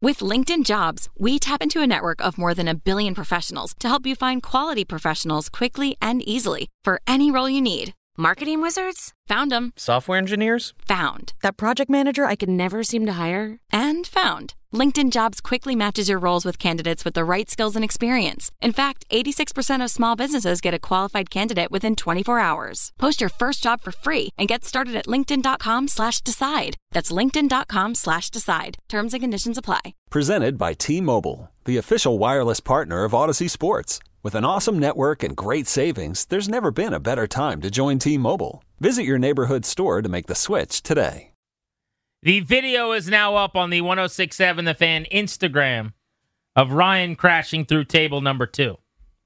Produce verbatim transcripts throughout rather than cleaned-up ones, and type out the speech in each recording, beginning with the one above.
With LinkedIn Jobs, we tap into a network of more than a billion professionals to help you find quality professionals quickly and easily for any role you need. Marketing wizards? Found them. Software engineers? Found. That project manager I could never seem to hire? And found. LinkedIn Jobs quickly matches your roles with candidates with the right skills and experience. In fact, eighty-six percent of small businesses get a qualified candidate within twenty-four hours. Post your first job for free and get started at linkedin.com slash decide. That's linkedin.com slash decide. Terms and conditions apply. Presented by T-Mobile, the official wireless partner of Odyssey Sports. With an awesome network and great savings, there's never been a better time to join T-Mobile. Visit your neighborhood store to make the switch today. The video is now up on the one oh six point seven The Fan Instagram of Ryan crashing through table number two.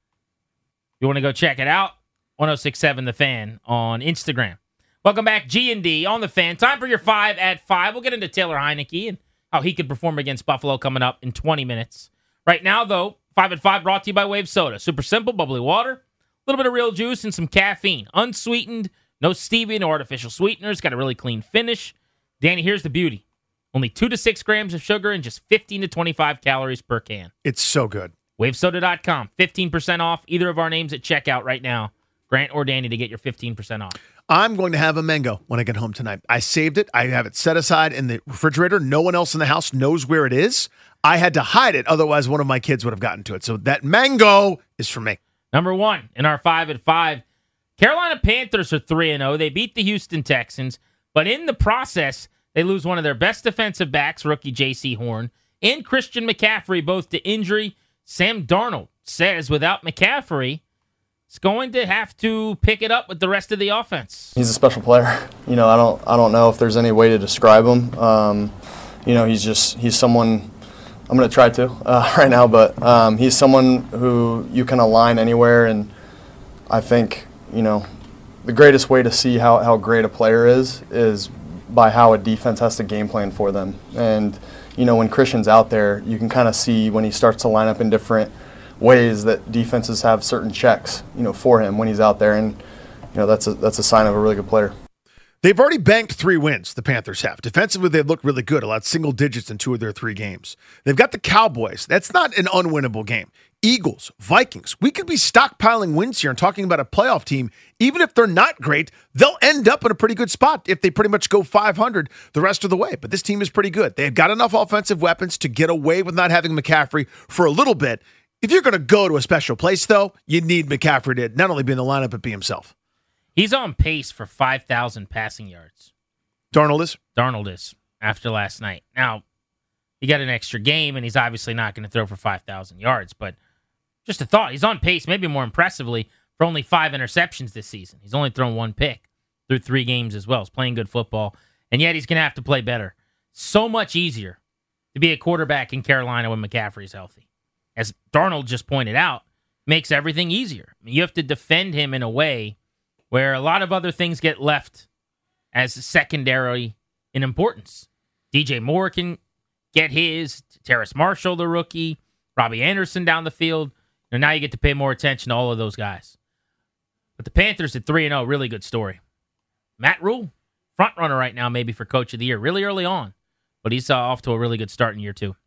You want to go check it out? one oh six point seven The Fan on Instagram. Welcome back, G and D on The Fan. Time for your five at five. We'll get into Taylor Heineke and how he could perform against Buffalo coming up in twenty minutes. Right now, though, five at five brought to you by Wave Soda. Super simple, bubbly water, a little bit of real juice, and some caffeine. Unsweetened, no stevia, no artificial sweeteners. Got a really clean finish. Danny, here's the beauty. Only two to six grams of sugar and just fifteen to twenty-five calories per can. It's so good. wave soda dot com. fifteen percent off either of our names at checkout right now. Grant or Danny to get your fifteen percent off. I'm going to have a mango when I get home tonight. I saved it. I have it set aside in the refrigerator. No one else in the house knows where it is. I had to hide it. Otherwise, one of my kids would have gotten to it. So that mango is for me. Number one in our five at five, Carolina Panthers are three and oh. They beat the Houston Texans, but in the process, they lose one of their best defensive backs, rookie J C Horn, and Christian McCaffrey, both to injury. Sam Darnold says without McCaffrey, it's going to have to pick it up with the rest of the offense. He's a special player. You know, I don't I don't know if there's any way to describe him. Um, you know, he's just he's someone I'm going to try to uh, right now, but um, he's someone who you can align anywhere, and I think, you know, the greatest way to see how, how great a player is is by how a defense has to game plan for them. And, you know, when Christian's out there, you can kind of see when he starts to line up in different ways that defenses have certain checks, you know, for him when he's out there, and, you know, that's a, that's a sign of a really good player. They've already banked three wins, the Panthers have. Defensively, they've looked really good, allowed single digits in two of their three games. They've got the Cowboys. That's not an unwinnable game. Eagles, Vikings. We could be stockpiling wins here and talking about a playoff team. Even if they're not great, they'll end up in a pretty good spot if they pretty much go five hundred the rest of the way. But this team is pretty good. They've got enough offensive weapons to get away with not having McCaffrey for a little bit. If you're going to go to a special place, though, you need McCaffrey to not only be in the lineup, but be himself. He's on pace for five thousand passing yards. Darnold is? Darnold is, after last night. Now, he got an extra game, and he's obviously not going to throw for five thousand yards, but just a thought. He's on pace, maybe more impressively, for only five interceptions this season. He's only thrown one pick through three games as well. He's playing good football, and yet he's going to have to play better. So much easier to be a quarterback in Carolina when McCaffrey's healthy. As Darnold just pointed out, makes everything easier. I mean, you have to defend him in a way where a lot of other things get left as secondary in importance. D J Moore can get his, Terrace Marshall, the rookie, Robbie Anderson down the field. And now you get to pay more attention to all of those guys. But the Panthers at three and oh, really good story. Matt Rule, front runner right now maybe for Coach of the Year, really early on. But he's uh, off to a really good start in year two.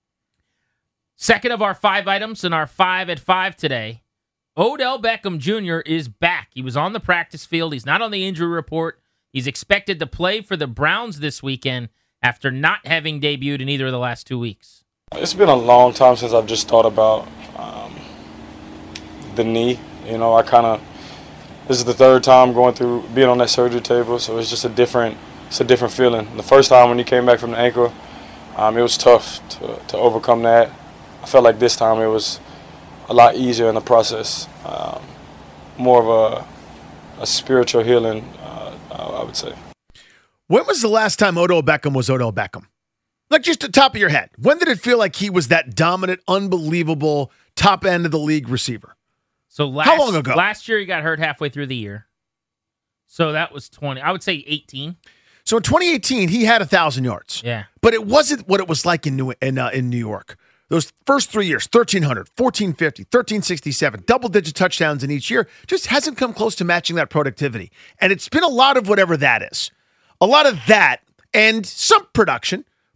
Second of our five items in our five at five today, Odell Beckham Junior is back. He was on the practice field. He's not on the injury report. He's expected to play for the Browns this weekend after not having debuted in either of the last two weeks. It's been a long time since I've just thought about um, the knee. You know, I kind of, this is the third time going through, being on that surgery table, so it's just a different, it's a different feeling. The first time when you came back from the ankle, um, it was tough to, to overcome that. I felt like this time it was a lot easier in the process, um, more of a, a spiritual healing, uh, I would say. When was the last time Odell Beckham was Odell Beckham? Like just the top of your head. When did it feel like he was that dominant, unbelievable, top end of the league receiver? So last, How long ago? Last year he got hurt halfway through the year. So that was twenty. I would say eighteen. So in twenty eighteen, he had one thousand yards. Yeah. But it wasn't what it was like in New in, uh, in New York. Those first three years, thirteen hundred, fourteen fifty, thirteen sixty-seven, double-digit touchdowns in each year, just hasn't come close to matching that productivity. And it's been a lot of whatever that is. A lot of that and some production,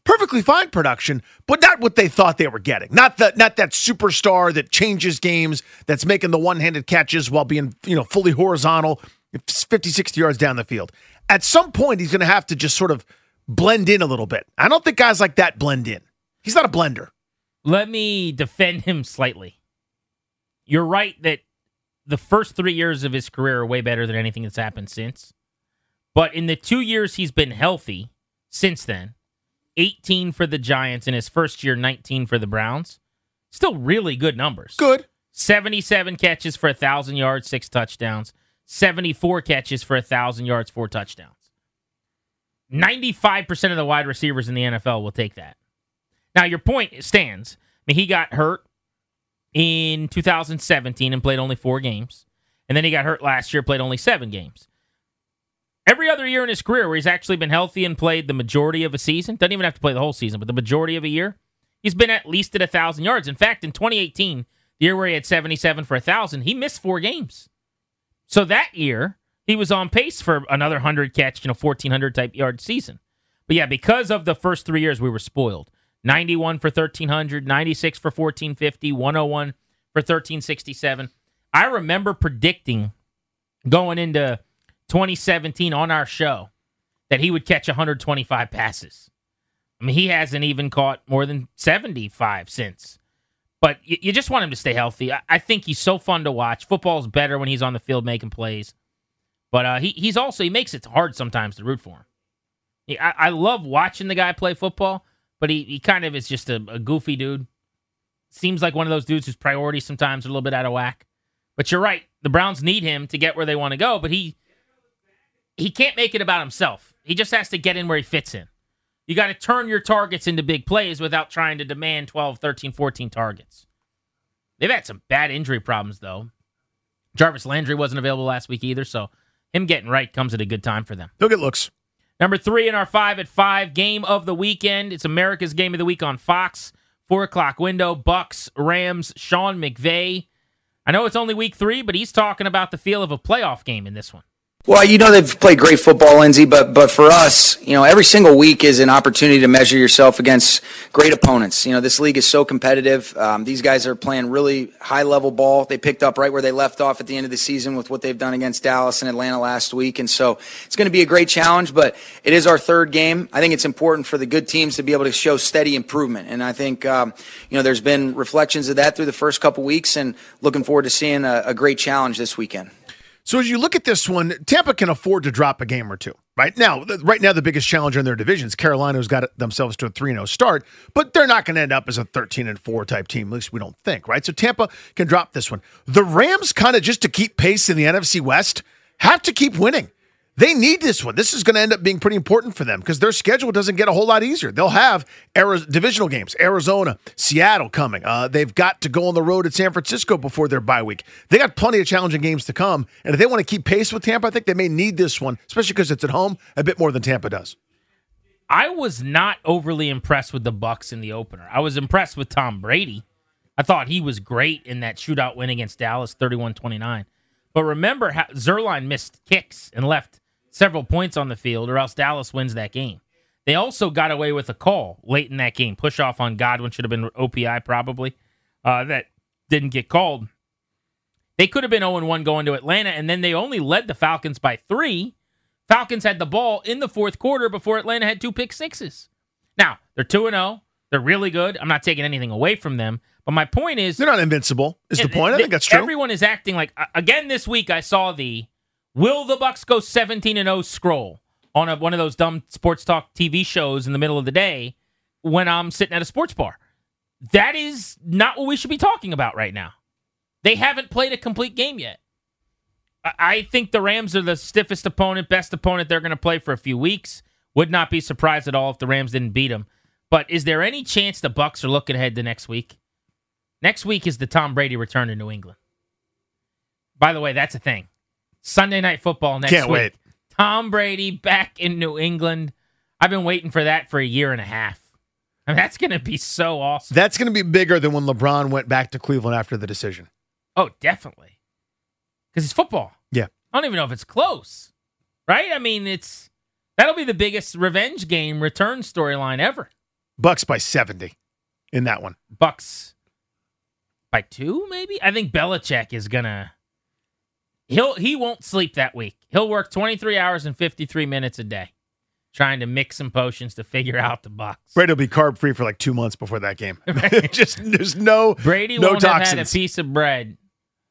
Perfectly fine production, but not what they thought they were getting. Not that not that superstar that changes games, that's making the one-handed catches while being, you know, fully horizontal, fifty, sixty yards down the field. At some point, he's going to have to just sort of blend in a little bit. I don't think guys like that blend in. He's not a blender. Let me defend him slightly. You're right that the first three years of his career are way better than anything that's happened since. But in the two years he's been healthy since then, eighteen for the Giants in his first year, nineteen for the Browns. Still really good numbers. Good. seventy-seven catches for one thousand yards, six touchdowns. seventy-four catches for one thousand yards, four touchdowns. ninety-five percent of the wide receivers in the N F L will take that. Now, your point stands. I mean, he got hurt in two thousand seventeen and played only four games. And then he got hurt last year, played only seven games. Every other year in his career where he's actually been healthy and played the majority of a season, doesn't even have to play the whole season, but the majority of a year, he's been at least at one thousand yards. In fact, in twenty eighteen, the year where he had seventy-seven for one thousand, he missed four games. So that year, he was on pace for another one hundred catch, you know, fourteen hundred type yard season. But yeah, because of the first three years, we were spoiled. ninety-one for thirteen hundred, ninety-six for fourteen fifty, one oh one for thirteen sixty-seven. I remember predicting going into twenty seventeen on our show that he would catch one hundred twenty-five passes. I mean, he hasn't even caught more than seventy-five since. But you, you just want him to stay healthy. I, I think he's so fun to watch. Football's better when he's on the field making plays. But uh, he he's also, he makes it hard sometimes to root for him. He, I, I love watching the guy play football, but he, he kind of is just a, a goofy dude. Seems like one of those dudes whose priorities sometimes are a little bit out of whack. But you're right. The Browns need him to get where they want to go, but he he can't make it about himself. He just has to get in where he fits in. You got to turn your targets into big plays without trying to demand twelve, thirteen, fourteen targets. They've had some bad injury problems, though. Jarvis Landry wasn't available last week either, so him getting right comes at a good time for them. Look at looks. Number three in our five at five, game of the weekend. It's America's Game of the Week on Fox. Four o'clock window, Bucks, Rams, Sean McVay. I know it's only week three, but he's talking about the feel of a playoff game in this one. Well, you know they've played great football, Lindsey, but but for us, you know, every single week is an opportunity to measure yourself against great opponents. You know, this league is so competitive. Um, these guys are playing really high-level ball. They picked up right where they left off at the end of the season with what they've done against Dallas and Atlanta last week, and so it's going to be a great challenge, but it is our third game. I think it's important for the good teams to be able to show steady improvement, and I think, um, you know, there's been reflections of that through the first couple weeks, and looking forward to seeing a, a great challenge this weekend. So as you look at this one, Tampa can afford to drop a game or two. Right now, right now the biggest challenger in their divisions, Carolina's got themselves to a three and oh start, but they're not going to end up as a thirteen and four type team, at least we don't think, right? So Tampa can drop this one. The Rams kind of just to keep pace in the N F C West have to keep winning. They need this one. This is going to end up being pretty important for them because their schedule doesn't get a whole lot easier. They'll have Ari- divisional games, Arizona, Seattle coming. Uh, they've got to go on the road at San Francisco before their bye week. They got plenty of challenging games to come, and if they want to keep pace with Tampa, I think they may need this one, especially because it's at home, a bit more than Tampa does. I was not overly impressed with the Bucs in the opener. I was impressed with Tom Brady. I thought he was great in that shootout win against Dallas, thirty-one twenty-nine. But remember how Zerline missed kicks and left several points on the field, or else Dallas wins that game. They also got away with a call late in that game. Push off on Godwin should have been O P I probably. Uh, that didn't get called. They could have been oh and one going to Atlanta, and then they only led the Falcons by three. Falcons had the ball in the fourth quarter before Atlanta had two pick sixes. Now, they're two and oh. They're really good. I'm not taking anything away from them. But my point is... They're not invincible, is the point. I think that's true. Everyone is acting like... Again, this week I saw the... Will the Bucs go seventeen and oh scroll on a, one of those dumb sports talk T V shows in the middle of the day when I'm sitting at a sports bar? That is not what we should be talking about right now. They haven't played a complete game yet. I, I think the Rams are the stiffest opponent, best opponent they're going to play for a few weeks. Would not be surprised at all if the Rams didn't beat them. But is there any chance the Bucs are looking ahead to next week? Next week is the Tom Brady return to New England. By the way, that's a thing. Sunday Night Football next Can't week. wait. Tom Brady back in New England. I've been waiting for that for a year and a half. I mean, that's going to be so awesome. That's going to be bigger than when LeBron went back to Cleveland after the decision. Oh, definitely. Because it's football. Yeah. I don't even know if it's close. Right? I mean, it's that'll be the biggest revenge game return storyline ever. Bucks by seventy in that one. Bucks by two, maybe? I think Belichick is going to... He'll He won't sleep that week. He'll work twenty-three hours and fifty-three minutes a day trying to mix some potions to figure out the Bucks. Brady will be carb-free for like two months before that game. Just There's no Brady no won't toxins. have had a piece of bread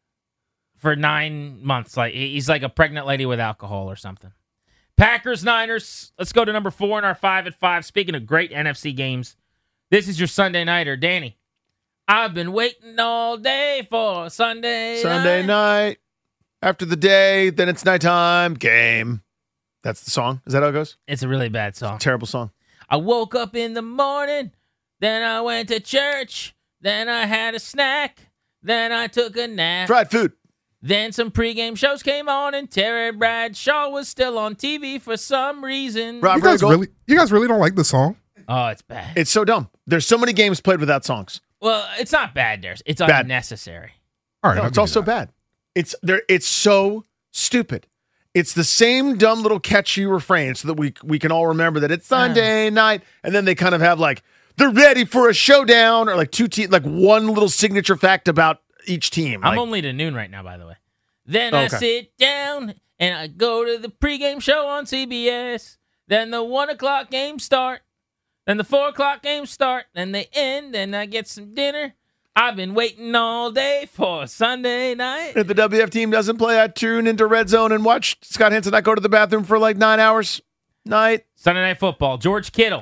for nine months. Like he's like a pregnant lady with alcohol or something. Packers, Niners. Let's go to number four in our five at five. Speaking of great N F C games, this is your Sunday nighter. Danny, I've been waiting all day for Sunday Sunday night. night. After the day, then it's nighttime. Game. That's the song. Is that how it goes? It's a really bad song. Terrible song. I woke up in the morning, then I went to church, then I had a snack, then I took a nap. Fried food. Then some pregame shows came on, and Terry Bradshaw was still on T V for some reason. Rob You guys Riggle. really, you guys really don't like this song? Oh, it's bad. It's so dumb. There's so many games played without songs. well, it's not bad, Darius. It's Bad. unnecessary. All right, No, I'll it's give you also that. bad. It's there. It's so stupid. It's the same dumb little catchy refrain so that we we can all remember that it's Sunday night, and then they kind of have like they're ready for a showdown or like two te- like one little signature fact about each team. I'm Like, only to noon right now, by the way. Then Oh, I okay. sit down and I go to the pregame show on C B S. Then the one o'clock games start. Then the four o'clock games start. Then they end, and I get some dinner. I've been waiting all day for Sunday night. if the W F team doesn't play, I tune into Red Zone and watch Scott Hansen not go to the bathroom for like nine hours. Night. Sunday Night Football. George Kittle,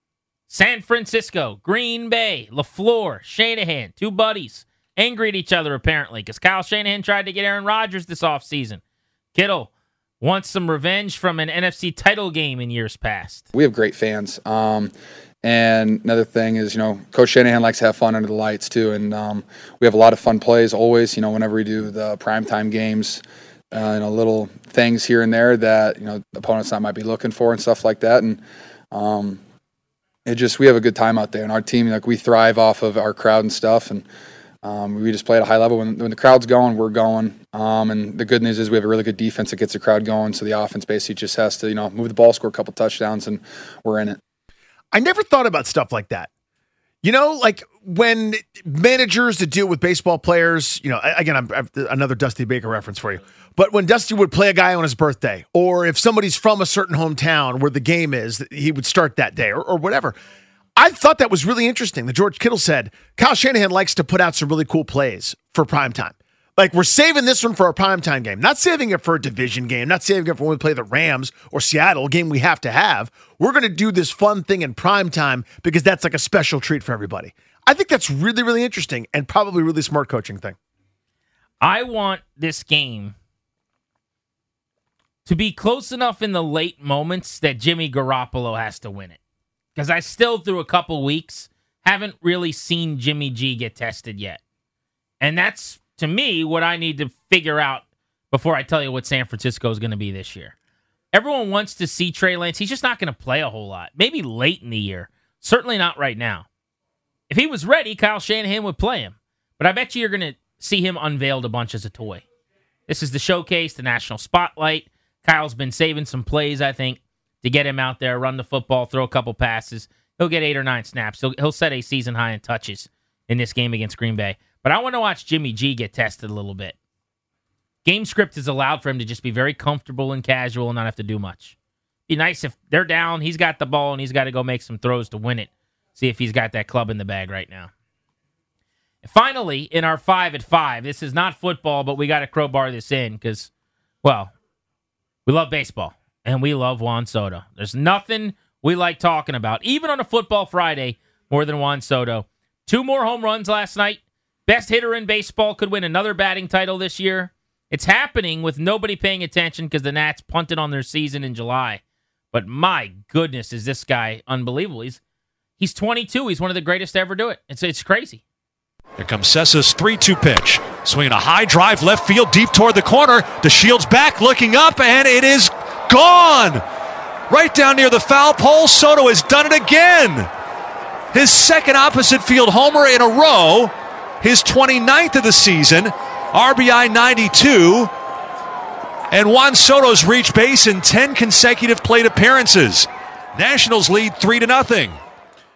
San Francisco, Green Bay, LaFleur, Shanahan, two buddies, angry at each other apparently because Kyle Shanahan tried to get Aaron Rodgers this offseason. Kittle wants some revenge from an N F C title game in years past. We have great fans. Um, and another thing is, you know, Coach Shanahan likes to have fun under the lights too. And um, we have a lot of fun plays always, you know, whenever we do the primetime games, uh, you know, little things here and there that, you know, opponents might be looking for and stuff like that. And um, it just, we have a good time out there. And our team, like we thrive off of our crowd and stuff. And um, we just play at a high level. When, when the crowd's going, we're going. Um, and the good news is we have a really good defense that gets the crowd going. So the offense basically just has to, you know, move the ball, score a couple touchdowns, and we're in it. I never thought about stuff like that. You know, like when managers that deal with baseball players, you know, again, I'm, I'm another Dusty Baker reference for you. But when Dusty would play a guy on his birthday, or if somebody's from a certain hometown where the game is, he would start that day or, or whatever. I thought that was really interesting that George Kittle said Kyle Shanahan likes to put out some really cool plays for primetime. Like, we're saving this one for our primetime game, not saving it for a division game, not saving it for when we play the Rams or Seattle, a game we have to have. We're going to do this fun thing in primetime because that's like a special treat for everybody. I think that's really, really interesting and probably a really smart coaching thing. I want this game to be close enough in the late moments that Jimmy Garoppolo has to win it. Because I still, through a couple weeks, haven't really seen Jimmy G get tested yet. And that's, to me, what I need to figure out before I tell you what San Francisco is going to be this year. Everyone wants to see Trey Lance. He's just not going to play a whole lot. Maybe late in the year. Certainly not right now. If he was ready, Kyle Shanahan would play him. But I bet you you're going to see him unveiled a bunch as a toy. This is the showcase, the national spotlight. Kyle's been saving some plays, I think, to get him out there, run the football, throw a couple passes. He'll get eight or nine snaps. He'll, he'll set a season high in touches in this game against Green Bay. But I want to watch Jimmy G get tested a little bit. Game script is allowed for him to just be very comfortable and casual and not have to do much. Be nice if they're down, he's got the ball, and he's got to go make some throws to win it. See if he's got that club in the bag right now. And finally, in our five at five, this is not football, but we got to crowbar this in because, well, we love baseball, and we love Juan Soto. There's nothing we like talking about, even on a football Friday, more than Juan Soto. Two more home runs last night. Best hitter in baseball, could win another batting title this year. It's happening with nobody paying attention because the Nats punted on their season in July. But my goodness, is this guy unbelievable. He's he's twenty-two. He's one of the greatest to ever do it. It's, it's crazy. Here comes Cessa's three two pitch. Swinging a high drive left field deep toward the corner. DeShields back, looking up, and it is gone. Right down near the foul pole. Soto has done it again. His second opposite field homer in a row. His twenty-ninth of the season. R B I ninety-two. And Juan Soto's reached base in ten consecutive plate appearances. Nationals lead three to nothing.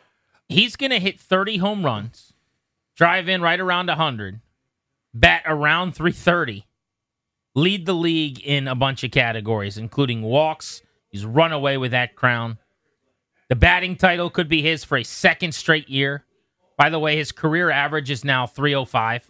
He's going to hit thirty home runs, drive in right around one hundred, bat around three thirty, lead the league in a bunch of categories, including walks. He's run away with that crown. The batting title could be his for a second straight year. By the way, his career average is now three oh five.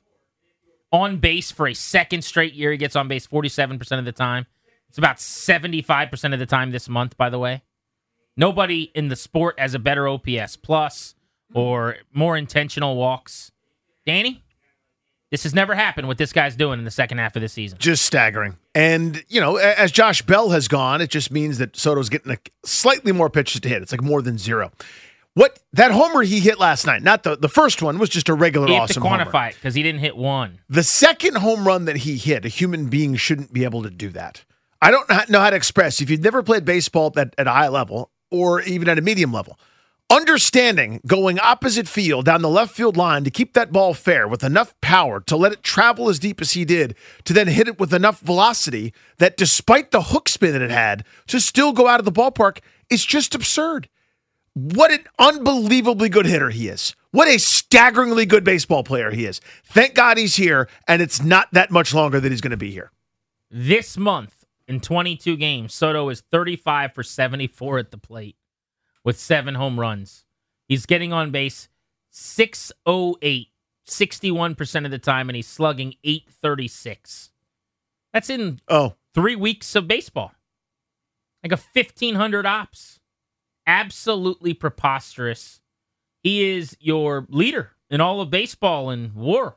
On base for a second straight year. He gets on base forty-seven percent of the time. It's about seventy-five percent of the time this month, by the way. Nobody in the sport has a better O P S plus or more intentional walks. Danny, this has never happened what this guy's doing in the second half of the season. Just staggering. And, you know, as Josh Bell has gone, it just means that Soto's getting a slightly more pitches to hit. It's like more than zero. What that homer he hit last night, not the, the first one, was just a regular you awesome homer. You have homer. to quantify it because he didn't hit one. The second home run that he hit, a human being shouldn't be able to do that. I don't know how to express. If you've never played baseball at, at a high level or even at a medium level, understanding going opposite field down the left field line to keep that ball fair with enough power to let it travel as deep as he did, to then hit it with enough velocity that despite the hook spin that it had, to still go out of the ballpark is just absurd. What an unbelievably good hitter he is. What a staggeringly good baseball player he is. Thank God he's here, and it's not that much longer that he's going to be here. This month, in twenty-two games, Soto is thirty-five for seventy-four at the plate with seven home runs. He's getting on base six oh eight, sixty-one percent of the time, and he's slugging eight thirty-six. That's in oh. three weeks of baseball. Like a fifteen hundred ops. Absolutely preposterous. He is your leader in all of baseball and war.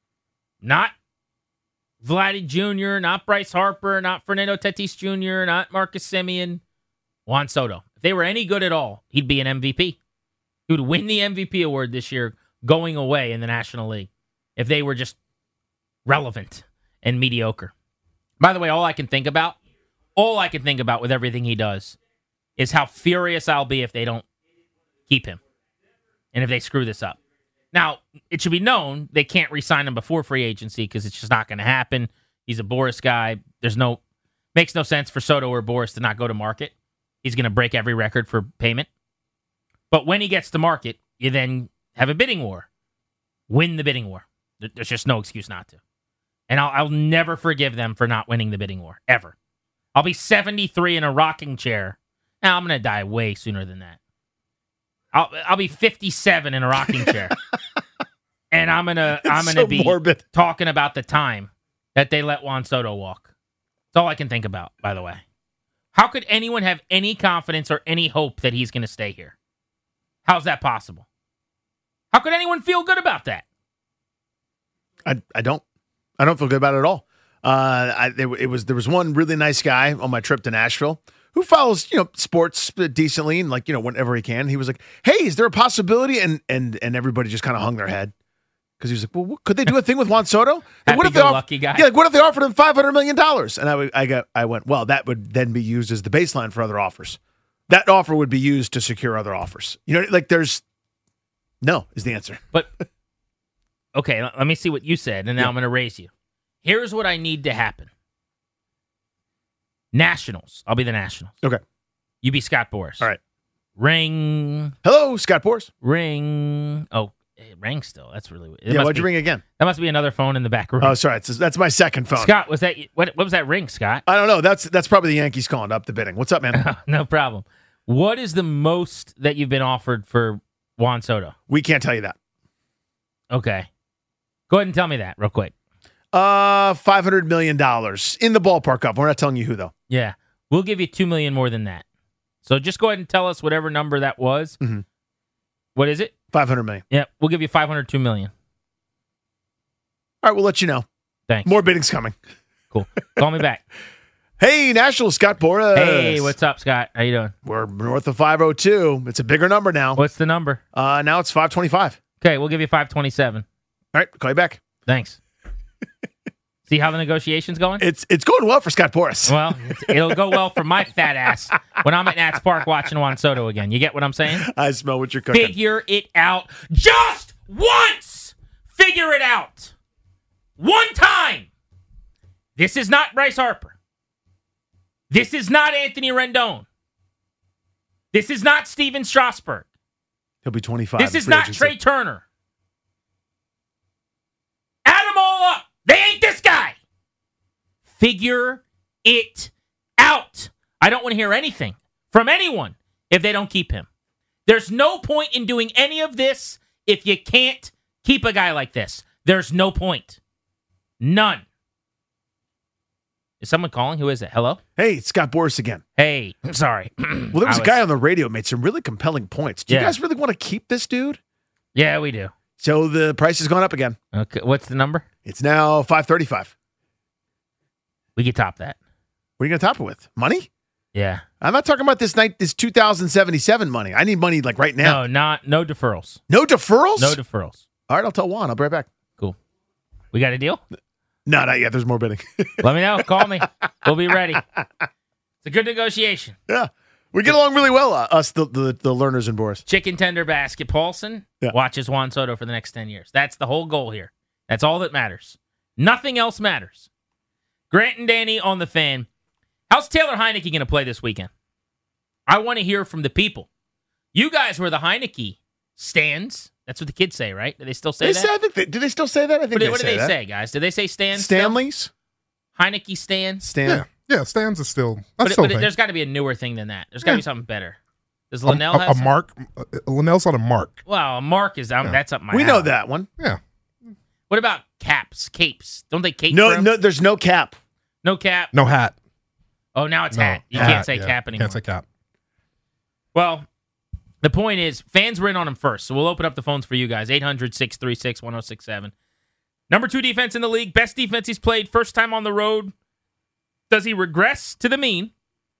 Not Vladdy Junior, not Bryce Harper, not Fernando Tatis Junior, not Marcus Semien. Juan Soto. If they were any good at all, he'd be an M V P. He would win the M V P award this year going away in the National League if they were just relevant and mediocre. By the way, all I can think about, all I can think about with everything he does is how furious I'll be if they don't keep him and if they screw this up. Now, it should be known they can't re-sign him before free agency because it's just not going to happen. He's a Boris guy. There's no makes no sense for Soto or Boris to not go to market. He's going to break every record for payment. But when he gets to market, you then have a bidding war. Win the bidding war. There's just no excuse not to. And I'll, I'll never forgive them for not winning the bidding war, ever. I'll be seventy-three in a rocking chair. Now, I'm going to die way sooner than that. I'll I'll be fifty-seven in a rocking chair. And I'm going to I'm going to so be morbid. talking about the time that they let Juan Soto walk. That's all I can think about, by the way. How could anyone have any confidence or any hope that he's going to stay here? How's that possible? How could anyone feel good about that? I I don't. I don't feel good about it at all. Uh, I, it, it was there was one really nice guy on my trip to Nashville who follows, you know, sports decently and like, you know, whenever he can. He was like, "Hey, is there a possibility?" And and and everybody just kind of hung their head because he was like, "Well, what, could they do a thing with Juan Soto? And what if they lucky guy? Yeah, like, what if they offered him five hundred million dollars?" And I I got I went, "Well, that would then be used as the baseline for other offers. That offer would be used to secure other offers. You know, like there's no is the answer." But okay, let me see what you said, and now yeah. I'm going to raise you. Here's what I need to happen. Nationals. I'll be the Nationals. Okay. You be Scott Boras. All right. Ring. Hello, Scott Boras. Ring. Oh, it rings still. That's really weird. Yeah, why'd you ring again? That must be another phone in the back room. Oh, sorry. It's, that's my second phone. Scott, was that what, what was that ring, Scott? I don't know. That's that's probably the Yankees calling up the bidding. What's up, man? No problem. What is the most that you've been offered for Juan Soto? We can't tell you that. Okay. Go ahead and tell me that real quick. Uh, five hundred million dollars in the ballpark up. We're not telling you who, though. Yeah. We'll give you two million dollars more than that. So just go ahead and tell us whatever number that was. Mm-hmm. What is it? five hundred million dollars. Yeah. We'll give you five hundred two million dollars. All right. We'll let you know. Thanks. More bidding's coming. Cool. Call me back. Hey, National Scott Boras. Hey, what's up, Scott? How you doing? We're north of five oh two. It's a bigger number now. What's the number? Uh, now it's five twenty-five. Okay. We'll give you five twenty-seven. All right. Call you back. Thanks. See how the negotiation's going? It's it's going well for Scott Boras. Well, it's, it'll go well for my fat ass when I'm at Nats Park watching Juan Soto again. You get what I'm saying? I smell what you're cooking. Figure it out just once. Figure it out. One time. This is not Bryce Harper. This is not Anthony Rendon. This is not Steven Strasburg. He'll be twenty-five. This in is free not agency. Trey Turner. Add them all up. They ain't this guy. Figure it out. I don't want to hear anything from anyone if they don't keep him. There's no point in doing any of this if you can't keep a guy like this. There's no point. None. Is someone calling? Who is it? Hello? Hey, it's Scott Boras again. Hey, I'm sorry. Well, there was I a guy on the radio who made some really compelling points. Do you Yeah. guys really want to keep this dude? Yeah, we do. So the price has gone up again. Okay, what's the number? It's now five thirty-five. We can top that. What are you going to top it with? Money? Yeah. I'm not talking about this night. This two thousand seventy-seven money. I need money like right now. No, not no deferrals. No deferrals? No deferrals. All right, I'll tell Juan. I'll be right back. Cool. We got a deal? No, not yet. There's more bidding. Let me know. Call me. We'll be ready. It's a good negotiation. Yeah. We get along really well, uh, us, the, the the learners and Boris. Chicken tender basket. Paulson Yeah. watches Juan Soto for the next ten years. That's the whole goal here. That's all that matters. Nothing else matters. Grant and Danny on the Fan. How's Taylor Heineke going to play this weekend? I want to hear from the people. You guys were the Heineke stands. That's what the kids say, right? Do they still say They that? say, I think they, do they still say that? I think what they do, what do say they that. say, guys? Do they say stands? still? Stanley's? Heineke stand? Stan? Yeah, yeah. Stands is still. That's But, still but a thing. there's got to be a newer thing than that. There's got to Yeah. be something better. Does a, Linnell a, have a some- mark. Uh, Linnell's on a mark. Well, a mark is um, Yeah. that's up my We know alley. that one. Yeah. What about caps, capes? Don't they cape? No, for 'em? no, there's no cap. no cap. No hat. Oh, now it's No, hat. You hat, can't say yeah. cap anymore. Can't say cap. Well, the point is, fans were in on him first, so we'll open up the phones for you guys. eight hundred, six three six, one oh six seven. Number two defense in the league, best defense he's played, first time on the road. Does he regress to the mean,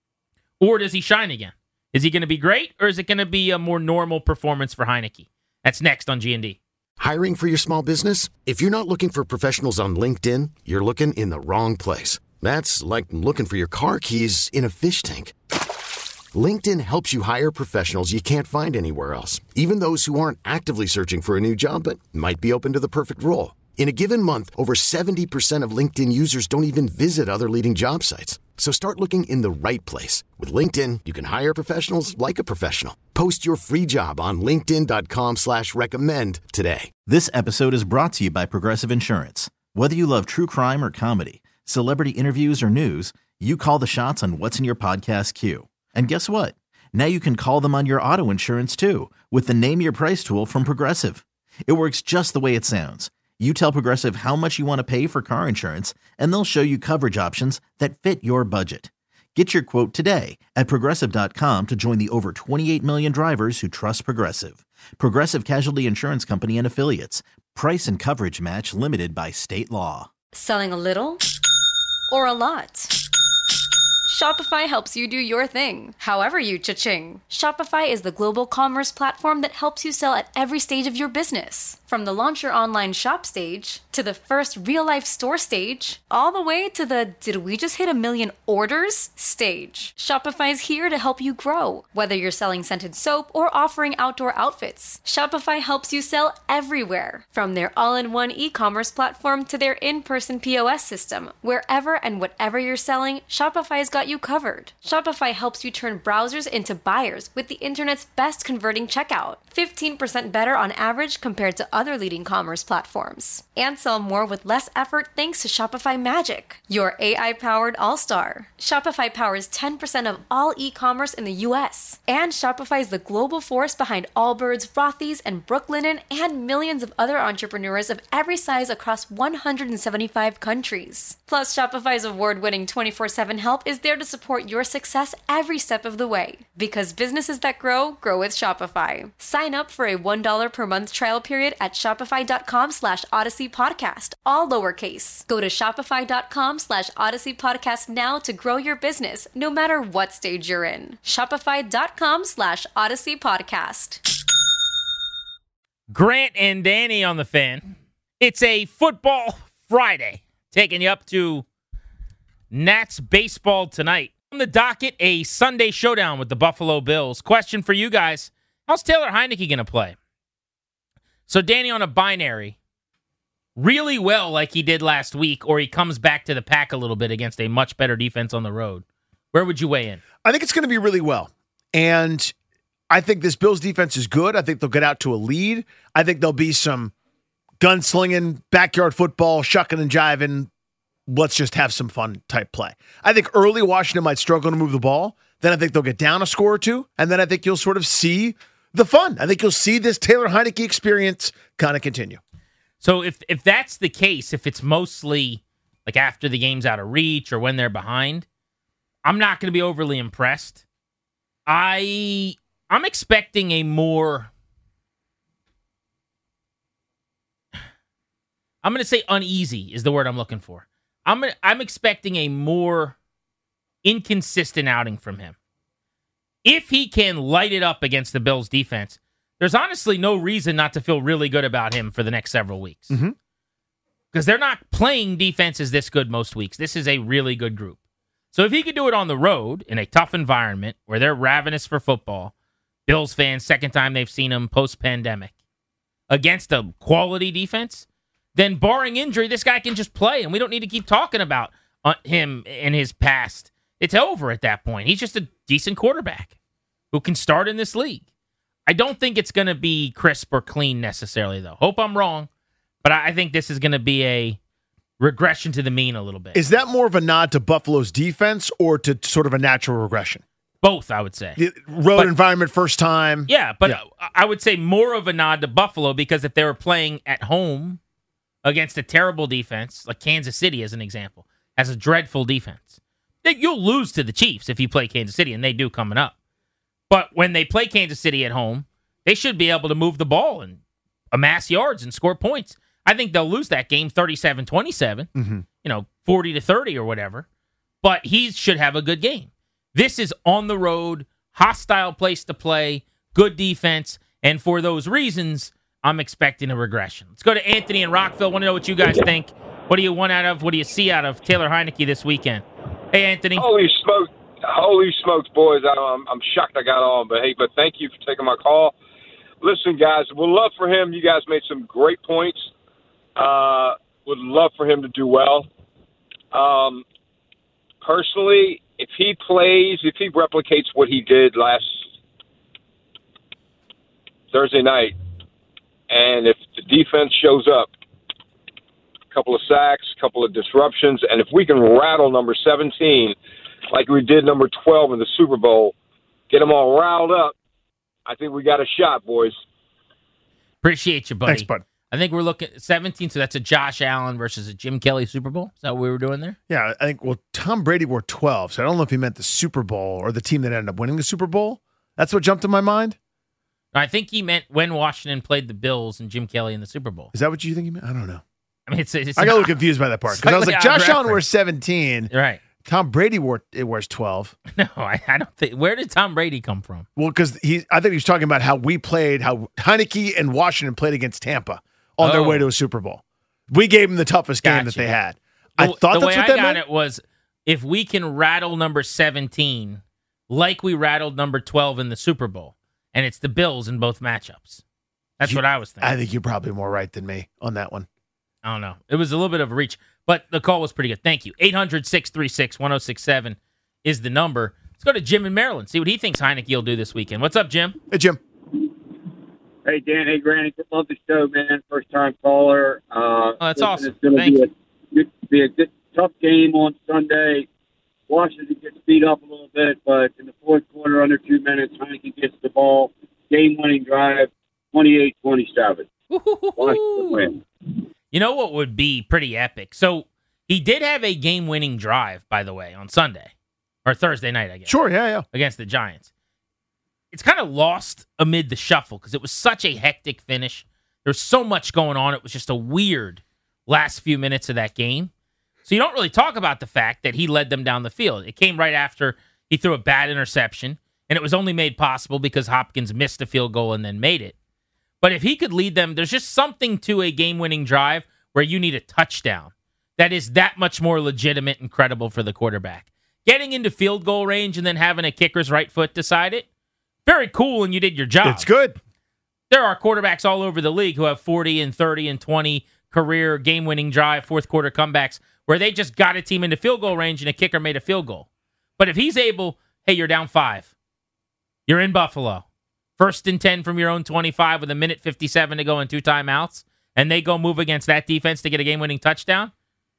or does he shine again? Is he going to be great, or is it going to be a more normal performance for Heineke? That's next on G and D. Hiring for your small business? If you're not looking for professionals on LinkedIn, you're looking in the wrong place. That's like looking for your car keys in a fish tank. LinkedIn helps you hire professionals you can't find anywhere else, even those who aren't actively searching for a new job but might be open to the perfect role. In a given month, over seventy percent of LinkedIn users don't even visit other leading job sites. So start looking in the right place. With LinkedIn, you can hire professionals like a professional. Post your free job on linkedin dot com slash recommend today. This episode is brought to you by Progressive Insurance. Whether you love true crime or comedy, celebrity interviews or news, you call the shots on what's in your podcast queue. And guess what? Now you can call them on your auto insurance too with the Name Your Price tool from Progressive. It works just the way it sounds. You tell Progressive how much you want to pay for car insurance, and they'll show you coverage options that fit your budget. Get your quote today at Progressive dot com to join the over twenty-eight million drivers who trust Progressive. Progressive Casualty Insurance Company and Affiliates. Price and coverage match limited by state law. Selling a little or a lot? Shopify helps you do your thing, however you cha-ching. Shopify is the global commerce platform that helps you sell at every stage of your business. From the launch your online shop stage, to the first real-life store stage, all the way to the did we just hit a million orders stage. Shopify's here to help you grow. Whether you're selling scented soap or offering outdoor outfits, Shopify helps you sell everywhere. From their all-in-one e-commerce platform to their in-person P O S system, wherever and whatever you're selling, Shopify's got you covered. Shopify helps you turn browsers into buyers with the internet's best converting checkout. fifteen percent better on average compared to other leading commerce platforms. And sell more with less effort thanks to Shopify Magic, your A I-powered all-star. Shopify powers ten percent of all e-commerce in the U S. And Shopify is the global force behind Allbirds, Rothy's, and Brooklinen, and millions of other entrepreneurs of every size across one hundred seventy-five countries. Plus, Shopify's award-winning twenty-four seven help is there to support your success every step of the way. Because businesses that grow, grow with Shopify. Sign up for a one dollar per month trial period at shopify.com slash Odyssey Podcast, all lowercase. Go to shopify.com slash Odyssey Podcast now to grow your business, no matter what stage you're in. Shopify.com slash Odyssey Podcast. Grant and Danny on the Fan. It's a football Friday, taking you up to Nats baseball tonight. On the docket, a Sunday showdown with the Buffalo Bills. Question for you guys, how's Taylor Heineke going to play? So Danny on a binary, really well like he did last week, or he comes back to the pack a little bit against a much better defense on the road. Where would you weigh in? I think it's going to be really well. And I think this Bills defense is good. I think they'll get out to a lead. I think there'll be some gunslinging, backyard football, shucking and jiving. Let's just have some fun type play. I think early Washington might struggle to move the ball. Then I think they'll get down a score or two. And then I think you'll sort of see the fun. I think you'll see this Taylor Heinicke experience kind of continue. So if if that's the case, if it's mostly like after the game's out of reach or when they're behind, I'm not going to be overly impressed. I I'm expecting a more I'm going to say uneasy is the word I'm looking for. I'm I'm expecting a more inconsistent outing from him. If he can light it up against the Bills defense, there's honestly no reason not to feel really good about him for the next several weeks. Mm-hmm. Because they're not playing defenses this good most weeks. This is a really good group. So if he could do it on the road in a tough environment where they're ravenous for football, Bills fans, second time they've seen him post-pandemic, against a quality defense, then barring injury, this guy can just play, and we don't need to keep talking about uh, him and his past. It's over at that point. He's just a decent quarterback who can start in this league. I don't think it's going to be crisp or clean necessarily, though. Hope I'm wrong, but I think this is going to be a regression to the mean a little bit. Is that more of a nod to Buffalo's defense or to sort of a natural regression? Both, I would say. The road but, environment first time. Yeah, but yeah. I would say more of a nod to Buffalo because if they were playing at home against a terrible defense, like Kansas City as an example, has a dreadful defense, you'll lose to the Chiefs if you play Kansas City, and they do coming up. But when they play Kansas City at home, they should be able to move the ball and amass yards and score points. I think they'll lose that game thirty-seven twenty-seven, mm-hmm. you know, forty to thirty or whatever. But he should have a good game. This is on the road, hostile place to play, good defense, and for those reasons, I'm expecting a regression. Let's go to Anthony in Rockville. Want to know what you guys think. What do you want out of, what do you see out of Taylor Heinicke this weekend? Hey, Anthony. Holy smokes, holy smokes, boys. I'm, I'm shocked I got on, but hey, but thank you for taking my call. Listen, guys, would love for him. You guys made some great points. Uh, would love for him to do well. Um, personally, if he plays, if he replicates what he did last Thursday night, and if the defense shows up, a couple of sacks, a couple of disruptions, and if we can rattle number seventeen like we did number twelve in the Super Bowl, get them all riled up, I think we got a shot, boys. Appreciate you, buddy. Thanks, bud. I think we're looking at seventeen, so that's a Josh Allen versus a Jim Kelly Super Bowl. Is that what we were doing there? Yeah, I think, well, Tom Brady wore twelve, so I don't know if he meant the Super Bowl or the team that ended up winning the Super Bowl. That's what jumped in my mind. I think he meant when Washington played the Bills and Jim Kelly in the Super Bowl. Is that what you think he meant? I don't know. I mean, it's, it's I got a little confused by that part because I was like, Josh Allen wears seventeen. Right. Tom Brady wore it wears twelve. No, I, I don't think. Where did Tom Brady come from? Well, because he, I think he was talking about how we played, how Heinicke and Washington played against Tampa on oh. their way to a Super Bowl. We gave them the toughest game gotcha. that they had. The, I thought the that's way what I that got meant. it was if we can rattle number seventeen like we rattled number twelve in the Super Bowl, and it's the Bills in both matchups. That's you, what I was thinking. I think you're probably more right than me on that one. I don't know. It was a little bit of a reach, but the call was pretty good. Thank you. eight hundred, six three six, one oh six seven is the number. Let's go to Jim in Maryland, see what he thinks Heinicke will do this weekend. What's up, Jim? Hey, Jim. Hey, Dan. Hey, Granny. Love the show, man. First-time caller. Uh, oh, that's awesome. It's going Thank to you. be a good, tough game on Sunday. Washington gets beat up a little bit, but in the fourth quarter, under two minutes, Heinicke gets the ball. Game-winning drive, twenty-eight twenty-seven. Washington win. You know what would be pretty epic? So he did have a game-winning drive, by the way, on Sunday. Or Thursday night, I guess. Sure, yeah, yeah. Against the Giants. It's kind of lost amid the shuffle because it was such a hectic finish. There was so much going on. It was just a weird last few minutes of that game. So you don't really talk about the fact that he led them down the field. It came right after he threw a bad interception, and it was only made possible because Hopkins missed a field goal and then made it. But if he could lead them, there's just something to a game-winning drive where you need a touchdown that is that much more legitimate and credible for the quarterback. Getting into field goal range and then having a kicker's right foot decide it, very cool, and you did your job. It's good. There are quarterbacks all over the league who have forty and thirty and twenty career game-winning drive, fourth-quarter comebacks where they just got a team into field goal range and a kicker made a field goal. But if he's able, hey, you're down five. You're in Buffalo. first and ten from your own twenty-five with a minute fifty-seven to go and two timeouts, and they go move against that defense to get a game-winning touchdown,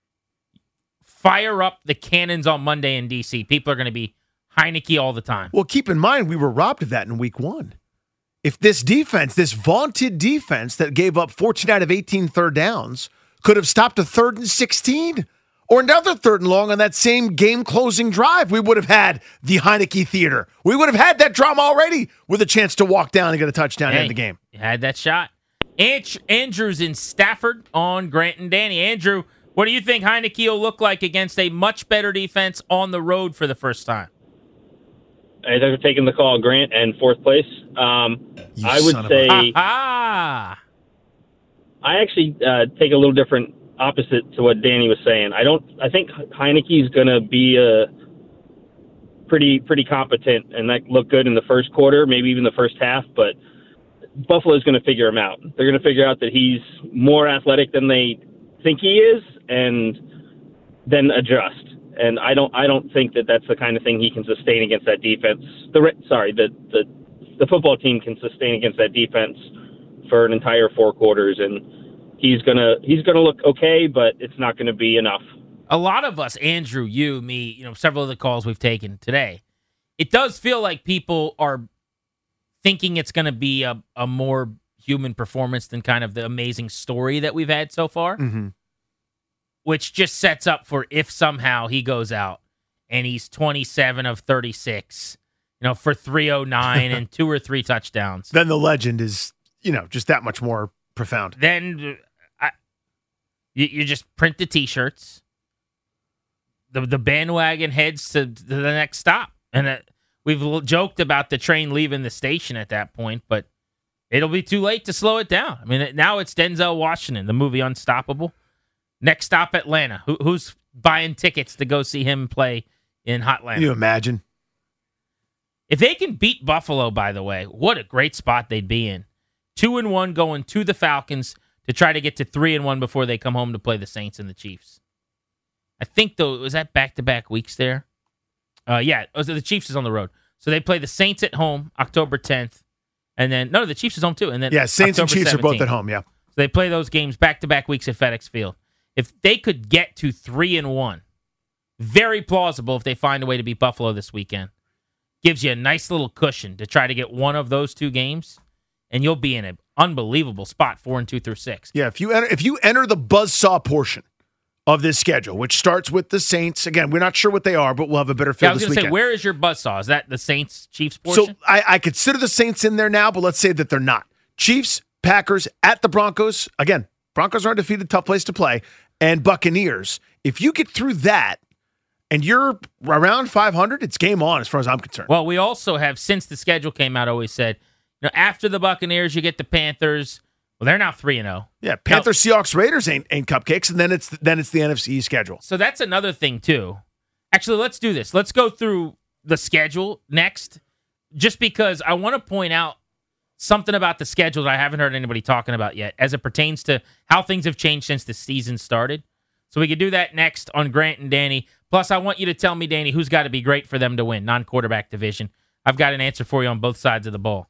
fire up the cannons on Monday in D C. People are going to be Heineke all the time. Well, keep in mind, we were robbed of that in week one. If this defense, this vaunted defense that gave up fourteen out of eighteen third downs, could have stopped a third and sixteen or another third and long on that same game-closing drive, we would have had the Heineke Theater. We would have had that drama already with a chance to walk down and get a touchdown Hey, in the game. You had that shot. Andrew, Andrew's in Stafford on Grant and Danny. Andrew, what do you think Heineke will look like against a much better defense on the road for the first time? Hey, thanks for taking the call, Grant, and fourth place. Um, I would say ah, I actually uh, take a little different opposite to what Danny was saying. I don't. I think Heineke's going to be a pretty pretty competent and that look good in the first quarter, maybe even the first half. But Buffalo's going to figure him out. They're going to figure out that he's more athletic than they think he is, and then adjust. And I don't. I don't think that that's the kind of thing he can sustain against that defense. The sorry, the the the football team can sustain against that defense for an entire four quarters, and he's gonna he's gonna look okay, but it's not gonna be enough. A lot of us, Andrew, you, me, you know, several of the calls we've taken today, it does feel like people are thinking it's going to be a, a more human performance than kind of the amazing story that we've had so far. Mm-hmm. Which just sets up for if somehow he goes out and he's twenty-seven of thirty-six, you know, for three oh nine and two or three touchdowns. Then the legend is, you know, just that much more profound. Then I, you, you just print the T-shirts. The the bandwagon heads to, to the next stop. And uh, we've joked about the train leaving the station at that point, but it'll be too late to slow it down. I mean, now it's Denzel Washington, the movie Unstoppable. Next stop, Atlanta. Who, who's buying tickets to go see him play in Hotlanta? Can you imagine? If they can beat Buffalo, by the way, what a great spot they'd be in. Two and one going to the Falcons to try to get to three and one before they come home to play the Saints and the Chiefs. I think, though, was that back-to-back weeks there? Uh, yeah, the Chiefs is on the road. So they play the Saints at home October tenth. And then, no, the Chiefs is home too. And then yeah, Saints October and Chiefs seventeenth. are both at home, yeah. So they play those games back-to-back weeks at FedEx Field. If they could get to three and one, very plausible if they find a way to beat Buffalo this weekend. Gives you a nice little cushion to try to get one of those two games, and you'll be in an unbelievable spot, four and two through six. Yeah, if you enter, if you enter the buzzsaw portion of this schedule, which starts with the Saints, again, we're not sure what they are, but we'll have a better feel yeah, I was this going to say, weekend. where is your buzzsaw? Is that the Saints Chiefs portion? So I, I consider the Saints in there now, but let's say that they're not. Chiefs, Packers, at the Broncos. Again, Broncos are undefeated, tough place to play. And Buccaneers. If you get through that and you're around five hundred, it's game on as far as I'm concerned. Well, we also have, since the schedule came out, always said, you know, after the Buccaneers, you get the Panthers. Well, they're now three and oh. Yeah, Panthers, now, Seahawks, Raiders ain't, ain't cupcakes, and then it's then it's the N F C schedule. So that's another thing, too. Actually, let's do this. Let's go through the schedule next, just because I want to point out something about the schedule that I haven't heard anybody talking about yet as it pertains to how things have changed since the season started. So we can do that next on Grant and Danny. Plus, I want you to tell me, Danny, who's got to be great for them to win, non-quarterback division. I've got an answer for you on both sides of the ball.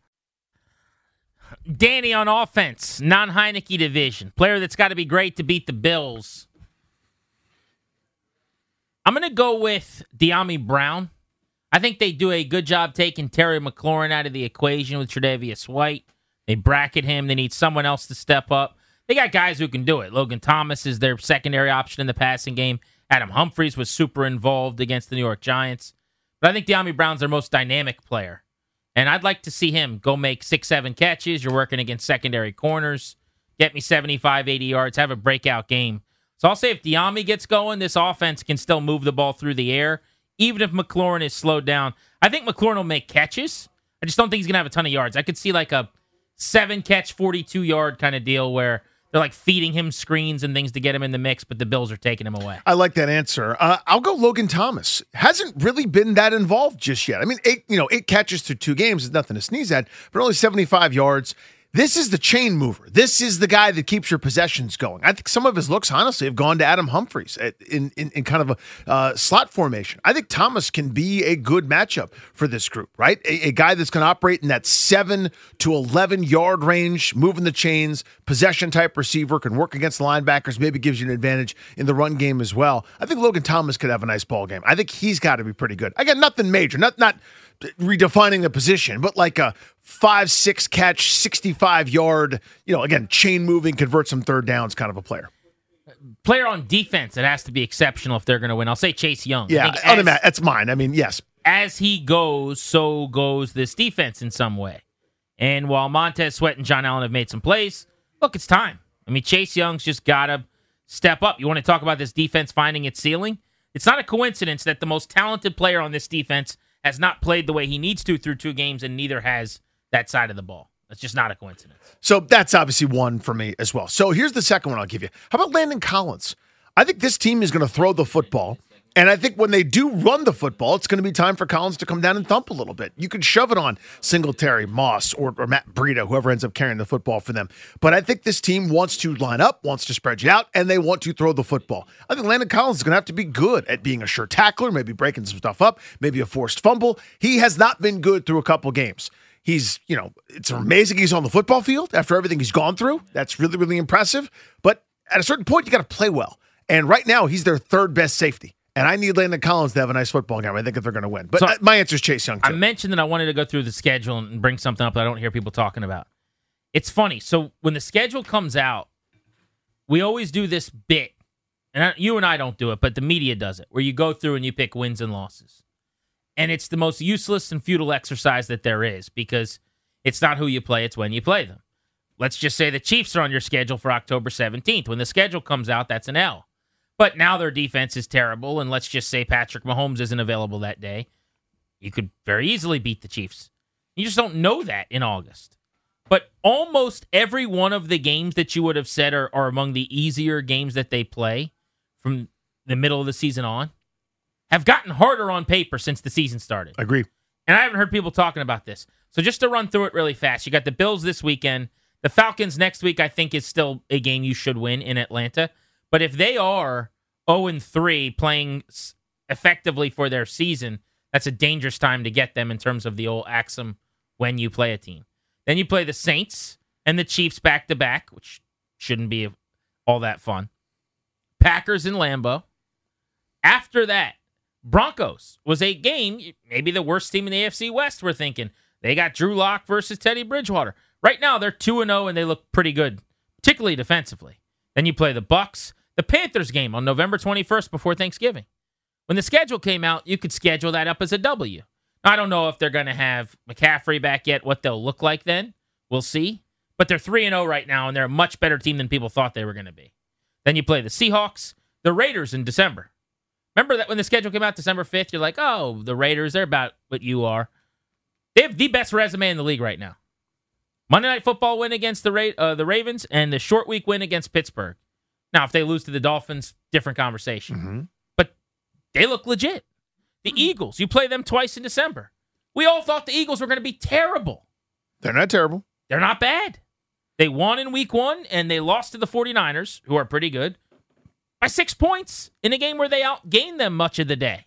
Danny on offense, non-Heineke division. Player that's got to be great to beat the Bills. I'm going to go with De'Ami Brown. I think they do a good job taking Terry McLaurin out of the equation with Tre'Davious White. They bracket him. They need someone else to step up. They got guys who can do it. Logan Thomas is their secondary option in the passing game. Adam Humphries was super involved against the New York Giants. But I think De'Ami Brown's their most dynamic player. And I'd like to see him go make six, seven catches. You're working against secondary corners. Get me seventy-five, eighty yards. Have a breakout game. So I'll say if De'Ami gets going, this offense can still move the ball through the air. Even if McLaurin is slowed down, I think McLaurin will make catches. I just don't think he's going to have a ton of yards. I could see like a seven-catch, forty-two-yard kind of deal where they're like feeding him screens and things to get him in the mix, but the Bills are taking him away. I like that answer. Uh, I'll go Logan Thomas. Hasn't really been that involved just yet. I mean, eight, you know, eight catches through two games is nothing to sneeze at, but only seventy-five yards. This is the chain mover. This is the guy that keeps your possessions going. I think some of his looks, honestly, have gone to Adam Humphries in, in, in kind of a uh, slot formation. I think Thomas can be a good matchup for this group, right? A, a guy that's going to operate in that seven to eleven yard range, moving the chains, possession-type receiver, can work against the linebackers, maybe gives you an advantage in the run game as well. I think Logan Thomas could have a nice ball game. I think he's got to be pretty good. I got nothing major, not not redefining the position, but like a five, six catch, sixty-five yard, you know, again, chain moving, convert some third downs kind of a player. Player on defense that has to be exceptional if they're going to win. I'll say Chase Young. Yeah, as, that's mine. I mean, yes. As he goes, so goes this defense in some way. And while Montez Sweat and John Allen have made some plays, look, it's time. I mean, Chase Young's just got to step up. You want to talk about this defense finding its ceiling? It's not a coincidence that the most talented player on this defense has not played the way he needs to through two games, and neither has that side of the ball. That's just not a coincidence. So that's obviously one for me as well. So here's the second one I'll give you. How about Landon Collins? I think this team is going to throw the football, and I think when they do run the football, it's going to be time for Collins to come down and thump a little bit. You could shove it on Singletary, Moss, or, or Matt Breida, whoever ends up carrying the football for them. But I think this team wants to line up, wants to spread you out, and they want to throw the football. I think Landon Collins is going to have to be good at being a sure tackler, maybe breaking some stuff up, maybe a forced fumble. He has not been good through a couple games. He's, you know, it's amazing he's on the football field after everything he's gone through. That's really, really impressive. But at a certain point, you got to play well. And right now, he's their third best safety. And I need Landon Collins to have a nice football game. I think if they're going to win. But so, my answer is Chase Young, too. I mentioned that I wanted to go through the schedule and bring something up that I don't hear people talking about. It's funny. So when the schedule comes out, we always do this bit. And I, you and I don't do it, but the media does it, where you go through and you pick wins and losses. And it's the most useless and futile exercise that there is, because it's not who you play, it's when you play them. Let's just say the Chiefs are on your schedule for October seventeenth. When the schedule comes out, that's an L. But now their defense is terrible, and let's just say Patrick Mahomes isn't available that day. You could very easily beat the Chiefs. You just don't know that in August. But almost every one of the games that you would have said are, are among the easier games that they play from the middle of the season on have gotten harder on paper since the season started. Agree. And I haven't heard people talking about this. So just to run through it really fast, you got the Bills this weekend. The Falcons next week, I think, is still a game you should win in Atlanta. But if they are oh and three playing effectively for their season, that's a dangerous time to get them in terms of the old axiom when you play a team. Then you play the Saints and the Chiefs back-to-back, which shouldn't be all that fun. Packers in Lambeau. After that, Broncos was a game, maybe the worst team in the A F C West, we're thinking. They got Drew Lock versus Teddy Bridgewater. Right now, they're two and oh, and they look pretty good, particularly defensively. Then you play the Bucs. The Panthers game on November twenty-first before Thanksgiving. When the schedule came out, you could schedule that up as a W. I don't know if they're going to have McCaffrey back yet, what they'll look like then. We'll see. But they're three and oh right now, and they're a much better team than people thought they were going to be. Then you play the Seahawks, the Raiders in December. Remember that when the schedule came out December fifth, you're like, oh, the Raiders, they're about what you are. They have the best resume in the league right now. Monday Night Football win against the Ra- uh, the Ravens, and the short week win against Pittsburgh. Now, if they lose to the Dolphins, different conversation. Mm-hmm. But they look legit. The Eagles, you play them twice in December. We all thought the Eagles were going to be terrible. They're not terrible. They're not bad. They won in week one, and they lost to the 49ers, who are pretty good, by six points in a game where they outgained them much of the day.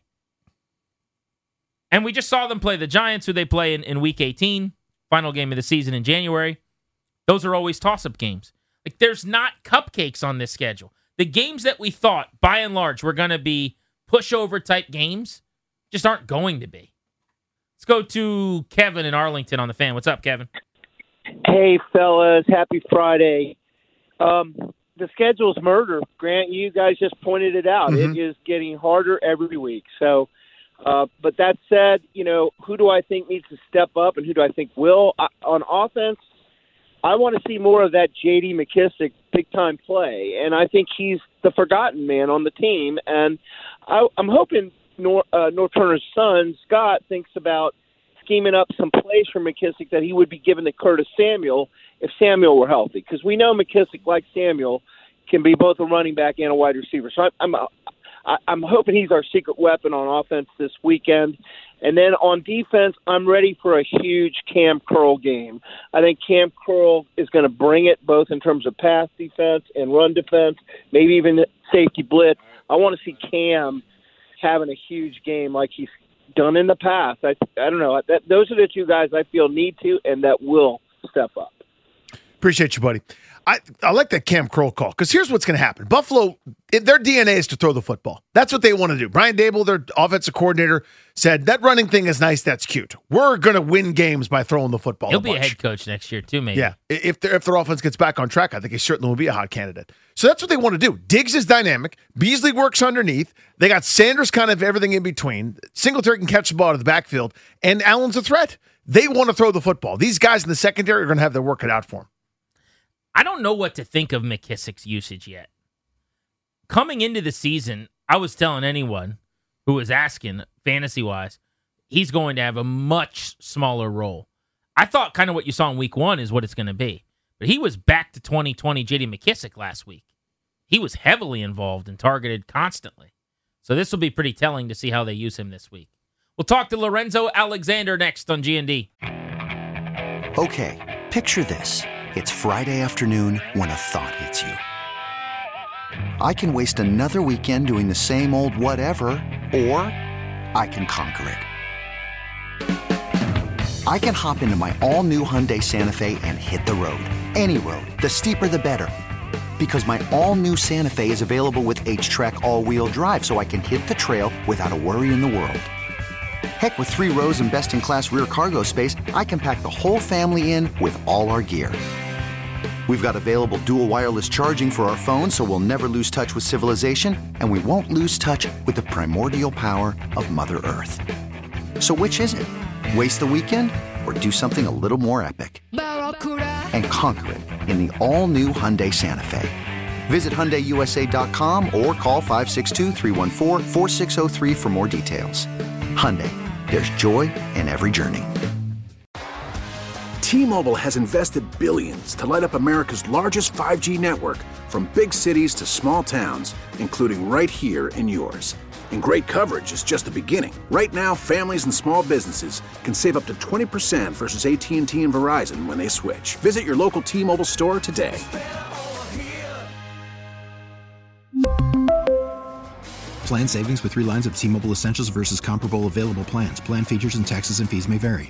And we just saw them play the Giants, who they play in, in week eighteen, final game of the season in January. Those are always toss-up games. Like, there's not cupcakes on this schedule. The games that we thought, by and large, were going to be pushover-type games just aren't going to be. Let's go to Kevin in Arlington on the Fan. What's up, Kevin? Hey, fellas. Happy Friday. Um, the schedule's murder. Grant, you guys just pointed it out. Mm-hmm. It is getting harder every week. So, uh, but that said, you know, who do I think needs to step up and who do I think will? I, on offense, I want to see more of that J D McKissic big-time play, and I think he's the forgotten man on the team. And I, I'm hoping North, uh, North Turner's son, Scott, thinks about scheming up some plays for McKissic that he would be given to Curtis Samuel if Samuel were healthy, because we know McKissic, like Samuel, can be both a running back and a wide receiver. So I, I'm, I, I'm hoping he's our secret weapon on offense this weekend. And then on defense, I'm ready for a huge Cam Curl game. I think Cam Curl is going to bring it both in terms of pass defense and run defense, maybe even safety blitz. I want to see Cam having a huge game like he's done in the past. I I don't know. That, those are the two guys I feel need to and that will step up. Appreciate you, buddy. I, I like that Cam Curl call because here's what's going to happen. Buffalo, it, their D N A is to throw the football. That's what they want to do. Brian Daboll, their offensive coordinator, said that running thing is nice. That's cute. We're going to win games by throwing the football. He'll a be bunch. a head coach next year too, maybe. Yeah, if their if their offense gets back on track, I think he certainly will be a hot candidate. So that's what they want to do. Diggs is dynamic. Beasley works underneath. They got Sanders kind of everything in between. Singletary can catch the ball out of the backfield, and Allen's a threat. They want to throw the football. These guys in the secondary are going to have their work cut out for them. I don't know what to think of McKissick's usage yet. Coming into the season, I was telling anyone who was asking, fantasy-wise, he's going to have a much smaller role. I thought kind of what you saw in week one is what it's going to be. But he was back to twenty twenty J D McKissick last week. He was heavily involved and targeted constantly. So this will be pretty telling to see how they use him this week. We'll talk to Lorenzo Alexander next on G and D. Okay, picture this. It's Friday afternoon when a thought hits you. I can waste another weekend doing the same old whatever, or I can conquer it. I can hop into my all-new Hyundai Santa Fe and hit the road. Any road. The steeper, the better. Because my all-new Santa Fe is available with H-Track all-wheel drive, so I can hit the trail without a worry in the world. Heck, with three rows and best-in-class rear cargo space, I can pack the whole family in with all our gear. We've got available dual wireless charging for our phones, so we'll never lose touch with civilization, and we won't lose touch with the primordial power of Mother Earth. So which is it? Waste the weekend or do something a little more epic? And conquer it in the all-new Hyundai Santa Fe. Visit Hyundai U S A dot com or call five six two, three one four, four six zero three for more details. Hyundai, there's joy in every journey. T-Mobile has invested billions to light up America's largest five G network, from big cities to small towns, including right here in yours. And great coverage is just the beginning. Right now, families and small businesses can save up to twenty percent versus A T and T and Verizon when they switch. Visit your local T-Mobile store today. Plan savings with three lines of T-Mobile Essentials versus comparable available plans. Plan features and taxes and fees may vary.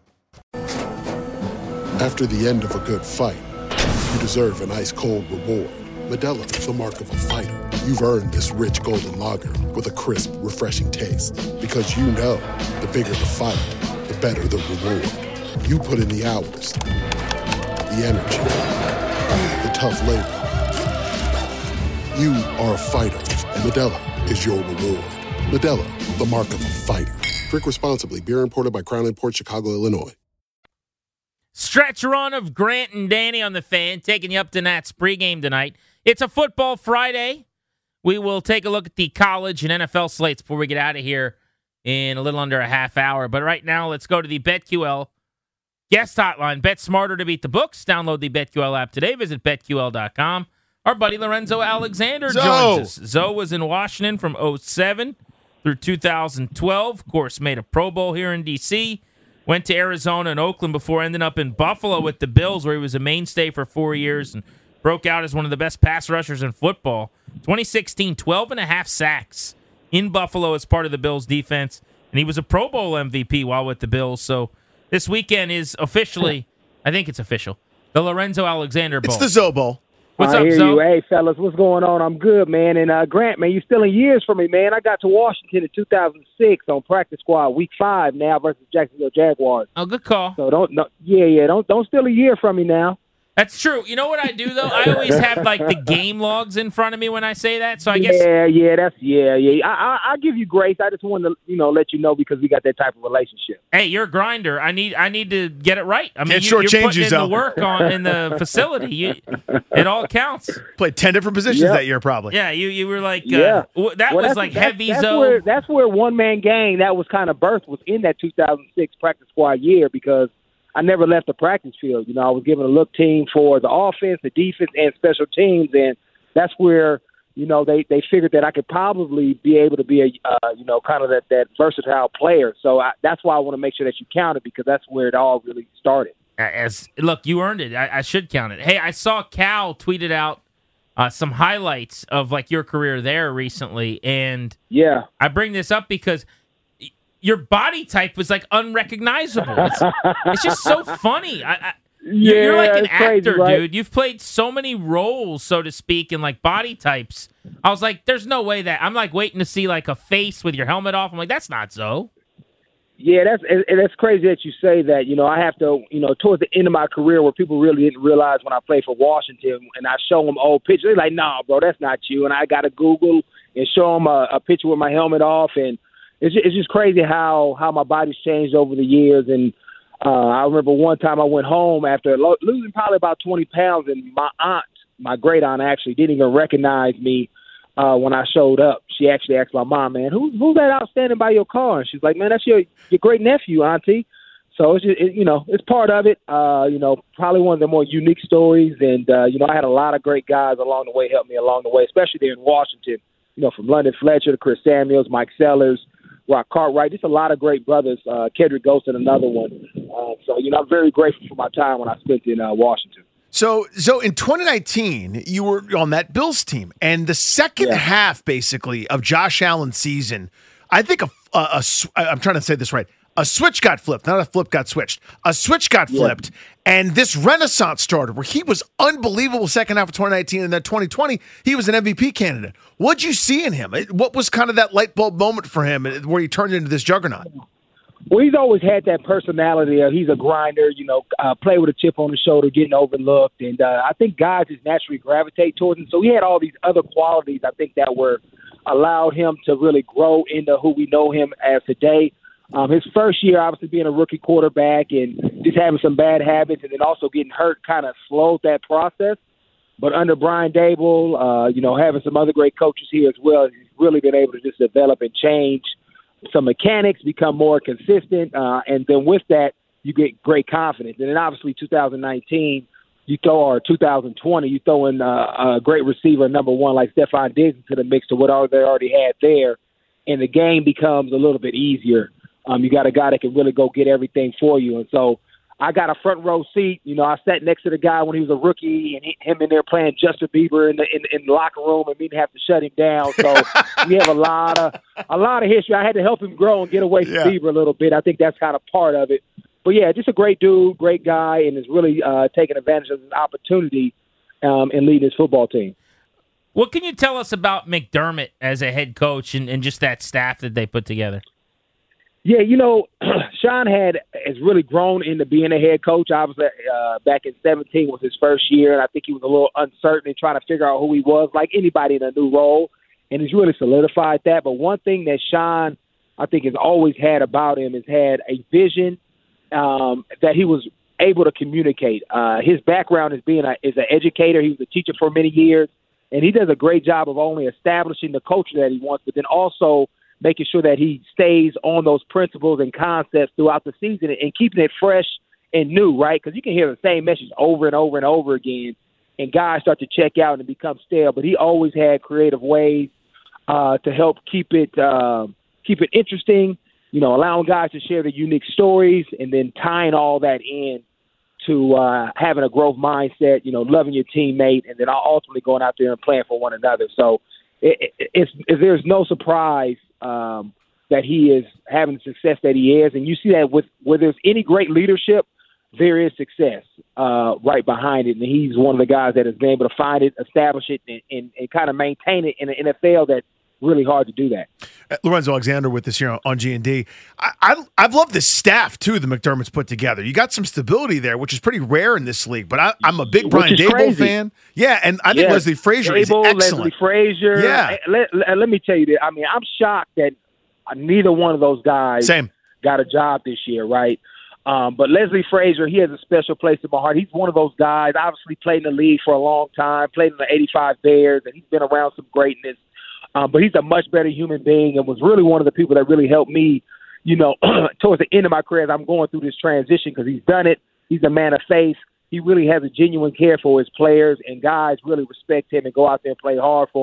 After the end of a good fight, you deserve an ice-cold reward. Modelo, the mark of a fighter. You've earned this rich golden lager with a crisp, refreshing taste. Because you know, the bigger the fight, the better the reward. You put in the hours, the energy, the tough labor. You are a fighter, and Modelo is your reward. Modelo, the mark of a fighter. Drink responsibly. Beer imported by Crown Imports, Chicago, Illinois. Stretch run of Grant and Danny on the Fan, taking you up to Nats pregame tonight. It's a football Friday. We will take a look at the college and N F L slates before we get out of here in a little under a half hour. But right now, let's go to the BetQL guest hotline. Bet smarter to beat the books. Download the BetQL app today. Visit bet Q L dot com. Our buddy Lorenzo Alexander Zoe. joins us. Zoe was in Washington from oh seven through two thousand twelve. Of course, made a Pro Bowl here in D C Went to Arizona and Oakland before ending up in Buffalo with the Bills, where he was a mainstay for four years and broke out as one of the best pass rushers in football. twenty sixteen, twelve and a half sacks in Buffalo as part of the Bills' defense. And he was a Pro Bowl M V P while with the Bills. So this weekend is officially, I think it's official, the Lorenzo Alexander Bowl. It's the Zoe Bowl. What's I up, hear Zoe? you. Hey, fellas, what's going on? I'm good, man. And uh, Grant, man, you stealing years from me, man. I got to Washington in two thousand six on practice squad, week five now versus Jacksonville Jaguars. Oh, good call. So don't, no, yeah, yeah, don't don't steal a year from me now. That's true. You know what I do, though? I always have, like, the game logs in front of me when I say that, so I guess... Yeah, yeah, that's, yeah, yeah. I, I, I give you grace. I just wanted to, you know, let you know because we got that type of relationship. Hey, you're a grinder. I need I need to get it right. I mean, Can't you, you're shortchange putting you, in Zoe. the work on in the facility. You, it all counts. Played ten different positions Yep. that year, probably. Yeah, you, you were like... Yeah. Uh, w- that Well, was that's- like that's- heavy that's Zoe. Where, that's where one-man gang, that was kind of birthed, was in that two thousand six practice squad year because I never left the practice field. You know, I was given a look team for the offense, the defense, and special teams, and that's where, you know, they, they figured that I could probably be able to be a, uh, you know, kind of that, that versatile player. So I, that's why I want to make sure that you count it, because that's where it all really started. As look, you earned it. I, I should count it. Hey, I saw Cal tweeted out uh, some highlights of like your career there recently, and yeah, I bring this up because y- your body type was like unrecognizable. It's, it's just so funny. I, I, Yeah, you're like an it's crazy, actor, right? dude. You've played so many roles, so to speak, in like body types. I was like, there's no way that I'm like waiting to see like a face with your helmet off. I'm like, that's not so. Yeah, that's and and that's crazy that you say that. You know, I have to, you know, towards the end of my career where people really didn't realize when I played for Washington and I show them old pictures, they're like, nah, bro, that's not you. And I got to Google and show them a, a picture with my helmet off. And it's just, it's just crazy how, how my body's changed over the years. And uh, I remember one time I went home after lo- losing probably about twenty pounds, and my aunt, my great aunt actually, didn't even recognize me. Uh, when I showed up, she actually asked my mom, man, who, who's that out standing by your car? And she's like, man, that's your, your great nephew, auntie. So it's just, it, you know, it's part of it. Uh, you know, probably one of the more unique stories. And, uh, you know, I had a lot of great guys along the way help me along the way, especially there in Washington, you know, from London Fletcher to Chris Samuels, Mike Sellers, Rock Cartwright, just a lot of great brothers. Uh, Kedrick Golston, another one. Uh, so, you know, I'm very grateful for my time when I spent in uh, Washington. So, so in twenty nineteen, you were on that Bills team, and the second Yeah. half, basically, of Josh Allen's season, I think a, a, a sw- I'm trying to say this right. A switch got flipped, not a flip got switched. A switch got Yeah. flipped, and this renaissance started where he was unbelievable second half of twenty nineteen, and then twenty twenty, he was an M V P candidate. What'd you see in him? It- What was kind of that light bulb moment for him where he turned into this juggernaut? Well, he's always had that personality. Of he's a grinder, you know, uh, play with a chip on his shoulder, getting overlooked. And uh, I think guys just naturally gravitate towards him. So he had all these other qualities, I think, that were allowed him to really grow into who we know him as today. Um, his first year, obviously, being a rookie quarterback and just having some bad habits and then also getting hurt kind of slowed that process. But under Brian Dable, uh, you know, having some other great coaches here as well, he's really been able to just develop and change some mechanics, become more consistent, uh, and then with that, you get great confidence. And then obviously two thousand nineteen, you throw, or two thousand twenty, you throw in uh, a great receiver, number one, like Stephon Diggs into the mix to what they already had there, and the game becomes a little bit easier. Um, you got a guy that can really go get everything for you. And so I got a front row seat. You know, I sat next to the guy when he was a rookie, and he, him in there playing Justin Bieber in the in, in the locker room, and me didn't have to shut him down. So we have a lot of a lot of history. I had to help him grow and get away from Yeah. Bieber a little bit. I think that's kind of part of it. But yeah, just a great dude, great guy, and is really uh, taking advantage of his opportunity um, and leading his football team. What can you tell us about McDermott as a head coach and, and just that staff that they put together? Yeah, you know, Sean had has really grown into being a head coach. Obviously, uh, back in seventeen was his first year, and I think he was a little uncertain and trying to figure out who he was, like anybody in a new role, and he's really solidified that. But one thing that Sean, I think, has always had about him is had a vision um, that he was able to communicate. Uh, his background is being a, is an educator. He was a teacher for many years, and he does a great job of only establishing the culture that he wants, but then also making sure that he stays on those principles and concepts throughout the season and keeping it fresh and new, right? Because you can hear the same message over and over and over again, and guys start to check out and become stale. But he always had creative ways uh, to help keep it uh, keep it interesting, you know, allowing guys to share their unique stories and then tying all that in to uh, having a growth mindset, you know, loving your teammate, and then ultimately going out there and playing for one another. So it, it, it's, it, there's no surprise um, that he is having the success that he is. And you see that with where there's any great leadership, there is success uh, right behind it. And he's one of the guys that has been able to find it, establish it, and, and, and kind of maintain it in an N F L that's really hard to do that. Uh, Lorenzo Alexander with us here on G and D. I, I, I've loved this staff, too, the McDermott's put together. You got some stability there, which is pretty rare in this league. But I, I'm a big Brian Dable crazy. fan. Yeah, and I think Yeah. Leslie Frazier is Dable, excellent. Leslie Frazier. Yeah. Let, let, let me tell you that. I mean, I'm shocked that neither one of those guys Same. got a job this year, right? Um, but Leslie Frazier, he has a special place in my heart. He's one of those guys, obviously played in the league for a long time, played in the eighty-five Bears, and he's been around some greatness. Um, but he's a much better human being and was really one of the people that really helped me, you know, towards the end of my career as I'm going through this transition, because he's done it. He's a man of faith. He really has a genuine care for his players, and guys really respect him and go out there and play hard for him.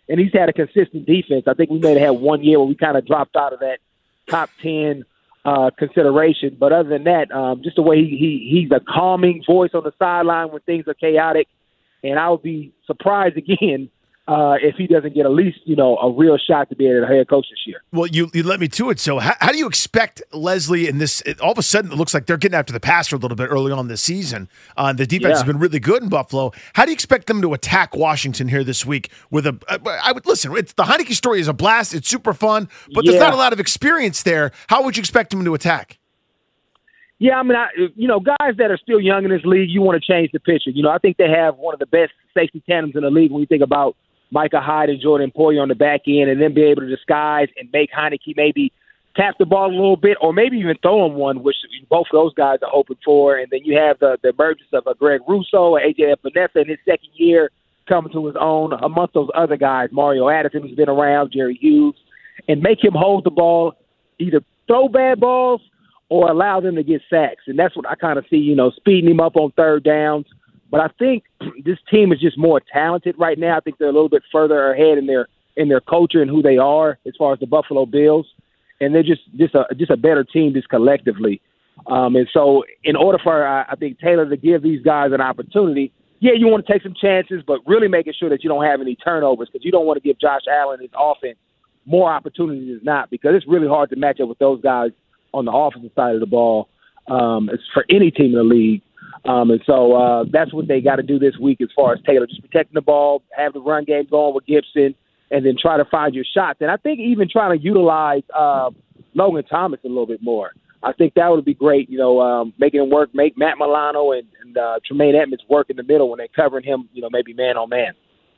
and he's had a consistent defense. I think we may have had one year where we kind of dropped out of that top ten uh, consideration. But other than that, um, just the way he, he he's a calming voice on the sideline when things are chaotic. And I would be surprised again uh, if he doesn't get at least, you know, a real shot to be a head coach this year. Well, you, you led me to it. So how, how do you expect Leslie in this? It, all of a sudden, it looks like they're getting after the passer a little bit early on this season. Uh, the defense Yeah. has been really good in Buffalo. How do you expect them to attack Washington here this week? With a, uh, I would listen. It's, the Heineke story is a blast. It's super fun, but there's Yeah. not a lot of experience there. How would you expect them to attack? Yeah, I mean, I, you know, guys that are still young in this league, you want to change the picture. You know, I think they have one of the best safety tandems in the league when you think about Micah Hyde and Jordan Poyer on the back end, and then be able to disguise and make Heineke maybe tap the ball a little bit, or maybe even throw him one, which both of those guys are hoping for. And then you have the, the emergence of a Greg Russo, A J Epinesa in his second year coming to his own amongst those other guys, Mario Addison, who's been around, Jerry Hughes, and make him hold the ball, either throw bad balls or allow them to get sacks. And that's what I kind of see, you know, speeding him up on third downs. But I think this team is just more talented right now. I think they're a little bit further ahead in their in their culture and who they are as far as the Buffalo Bills. And they're just just a just a better team just collectively. Um, and so in order for, I, I think, Taylor to give these guys an opportunity, yeah, you want to take some chances, but really making sure that you don't have any turnovers, because you don't want to give Josh Allen his offense more opportunities than not, because it's really hard to match up with those guys on the offensive side of the ball. Um, it's for any team in the league. Um, and so uh, that's what they got to do this week as far as Taylor, just protecting the ball, have the run game going with Gibson, and then try to find your shots. And I think even trying to utilize uh, Logan Thomas a little bit more. I think that would be great, you know, um, making him work, make Matt Milano and, and uh, Tremaine Edmonds work in the middle when they're covering him, you know, maybe man on man.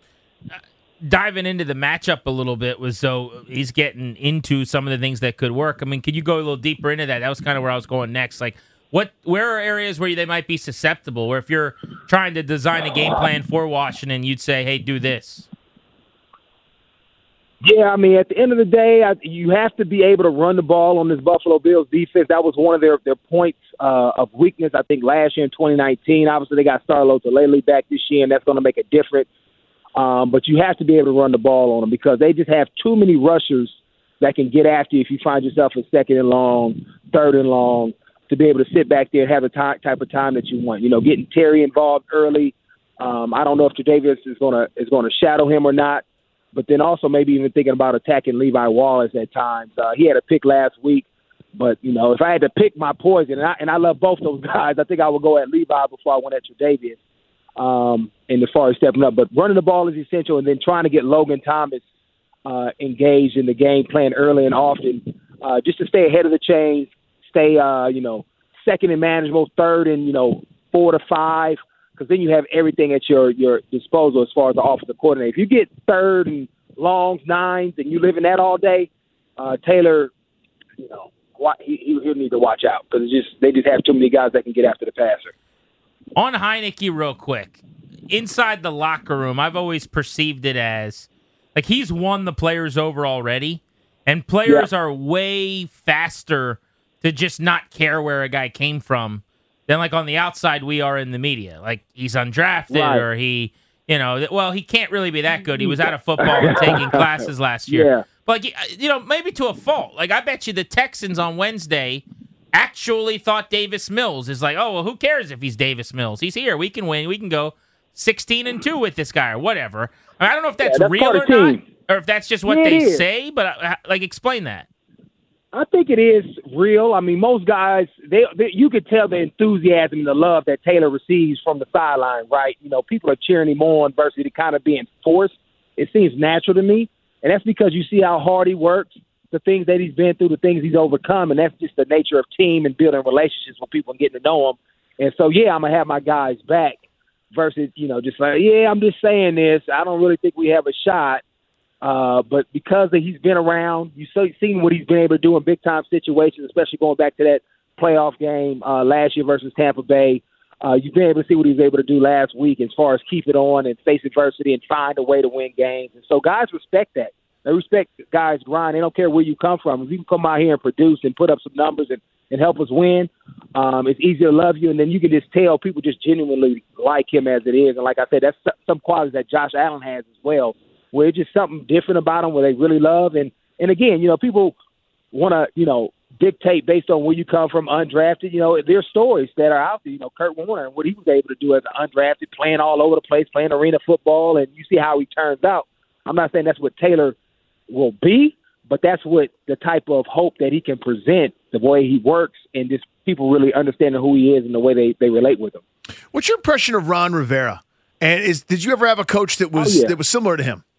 Diving into the matchup a little bit was so he's getting into some of the things that could work. I mean, could you go a little deeper into that? That was kind of where I was going next. Like, what, where are areas where they might be susceptible? Where if you're trying to design a game plan for Washington, you'd say, "Hey, do this." Yeah, I mean, at the end of the day, I, you have to be able to run the ball on this Buffalo Bills defense. That was one of their, their points uh, of weakness, I think, last year in twenty nineteen. Obviously, they got Star Lotulelei back this year, and that's going to make a difference. Um, but you have to be able to run the ball on them, because they just have too many rushers that can get after you if you find yourself a second and long, third and long, to be able to sit back there and have the ty- type of time that you want. You know, getting Terry involved early. Um, I don't know if Tre'Davious is going to is going to shadow him or not. But then also maybe even thinking about attacking Levi Wallace at times. Uh, he had a pick last week, but you know, if I had to pick my poison, and I and I love both those guys, I think I would go at Levi before I went at Tre'Davious. Um, and as far as stepping up, but running the ball is essential, and then trying to get Logan Thomas uh, engaged in the game plan early and often, uh, just to stay ahead of the chains, stay uh, you know second and manageable, third and you know four to five, because then you have everything at your your disposal as far as the offensive coordinator. If you get third and longs, nines, and you live in that all day, uh, Taylor, you know he he'll need to watch out, because just they just have too many guys that can get after the passer. On Heineke, real quick, inside the locker room, I've always perceived it as, like, he's won the players over already, and players yeah. are way faster to just not care where a guy came from than, like, on the outside we are in the media. Like, he's undrafted right. or he, you know, well, he can't really be that good. He was out of football and taking classes last year. Yeah. But, you know, maybe to a fault. Like, I bet you the Texans on Wednesday actually thought Davis Mills is like, oh, well, who cares if he's Davis Mills? He's here. We can win. We can go sixteen and two with this guy or whatever. I, mean, I don't know if that's, yeah, that's real or not, or if that's just what yeah, they is. say, but, uh, like, explain that. I think it is real. I mean, most guys, they, they you could tell the enthusiasm and the love that Taylor receives from the sideline, right? You know, people are cheering him on versus it kind of being forced. It seems natural to me, and that's because you see how hard he works, the things that he's been through, the things he's overcome, and that's just the nature of team and building relationships with people and getting to know them. And so, yeah, I'm going to have my guys back versus, you know, just like, yeah, I'm just saying this. I don't really think we have a shot. Uh, but because he's been around, you've seen what he's been able to do in big-time situations, especially going back to that playoff game uh, last year versus Tampa Bay. Uh, you've been able to see what he was able to do last week as far as keep it on and face adversity and find a way to win games. And so guys respect that. They respect guys' grind. They don't care where you come from. If you can come out here and produce and put up some numbers and, and help us win, um, it's easier to love you. And then you can just tell people just genuinely like him as it is. And like I said, that's some qualities that Josh Allen has as well. where it's just something different about him where they really love. And, and again, you know, people want to, you know, dictate based on where you come from, undrafted. You know, there's stories that are out there. You know, Kurt Warner and what he was able to do as an undrafted, playing all over the place, playing arena football, and you see how he turns out. I'm not saying that's what Taylor will be, but that's what the type of hope that he can present, the way he works, and just people really understanding who he is and the way they, they relate with him. What's your impression of Ron Rivera? And is did you ever have a coach that was Oh, yeah. that was similar to him?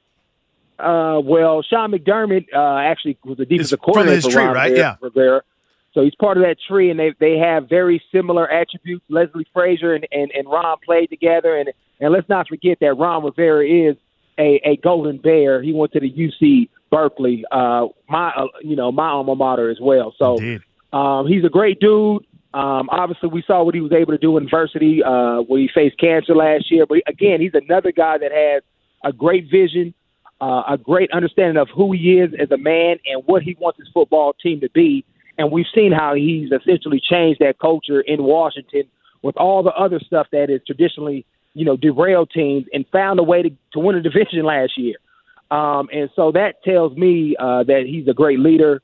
Uh, well, Sean McDermott uh, actually was the defensive from coordinator his for tree, Ron right? Rivera, Yeah. Rivera. So he's part of that tree, and they they have very similar attributes. Leslie Frazier and, and, and Ron played together, and and let's not forget that Ron Rivera is a, a Golden Bear. He went to the U C Berkeley, uh, my uh, you know my alma mater as well. So um, he's a great dude. Um, obviously, we saw what he was able to do in varsity uh, when he faced cancer last year. But again, he's another guy that has a great vision, uh, a great understanding of who he is as a man and what he wants his football team to be. And we've seen how he's essentially changed that culture in Washington with all the other stuff that is traditionally, you know, derailed teams, and found a way to, to win a division last year. Um, and so that tells me uh, that he's a great leader.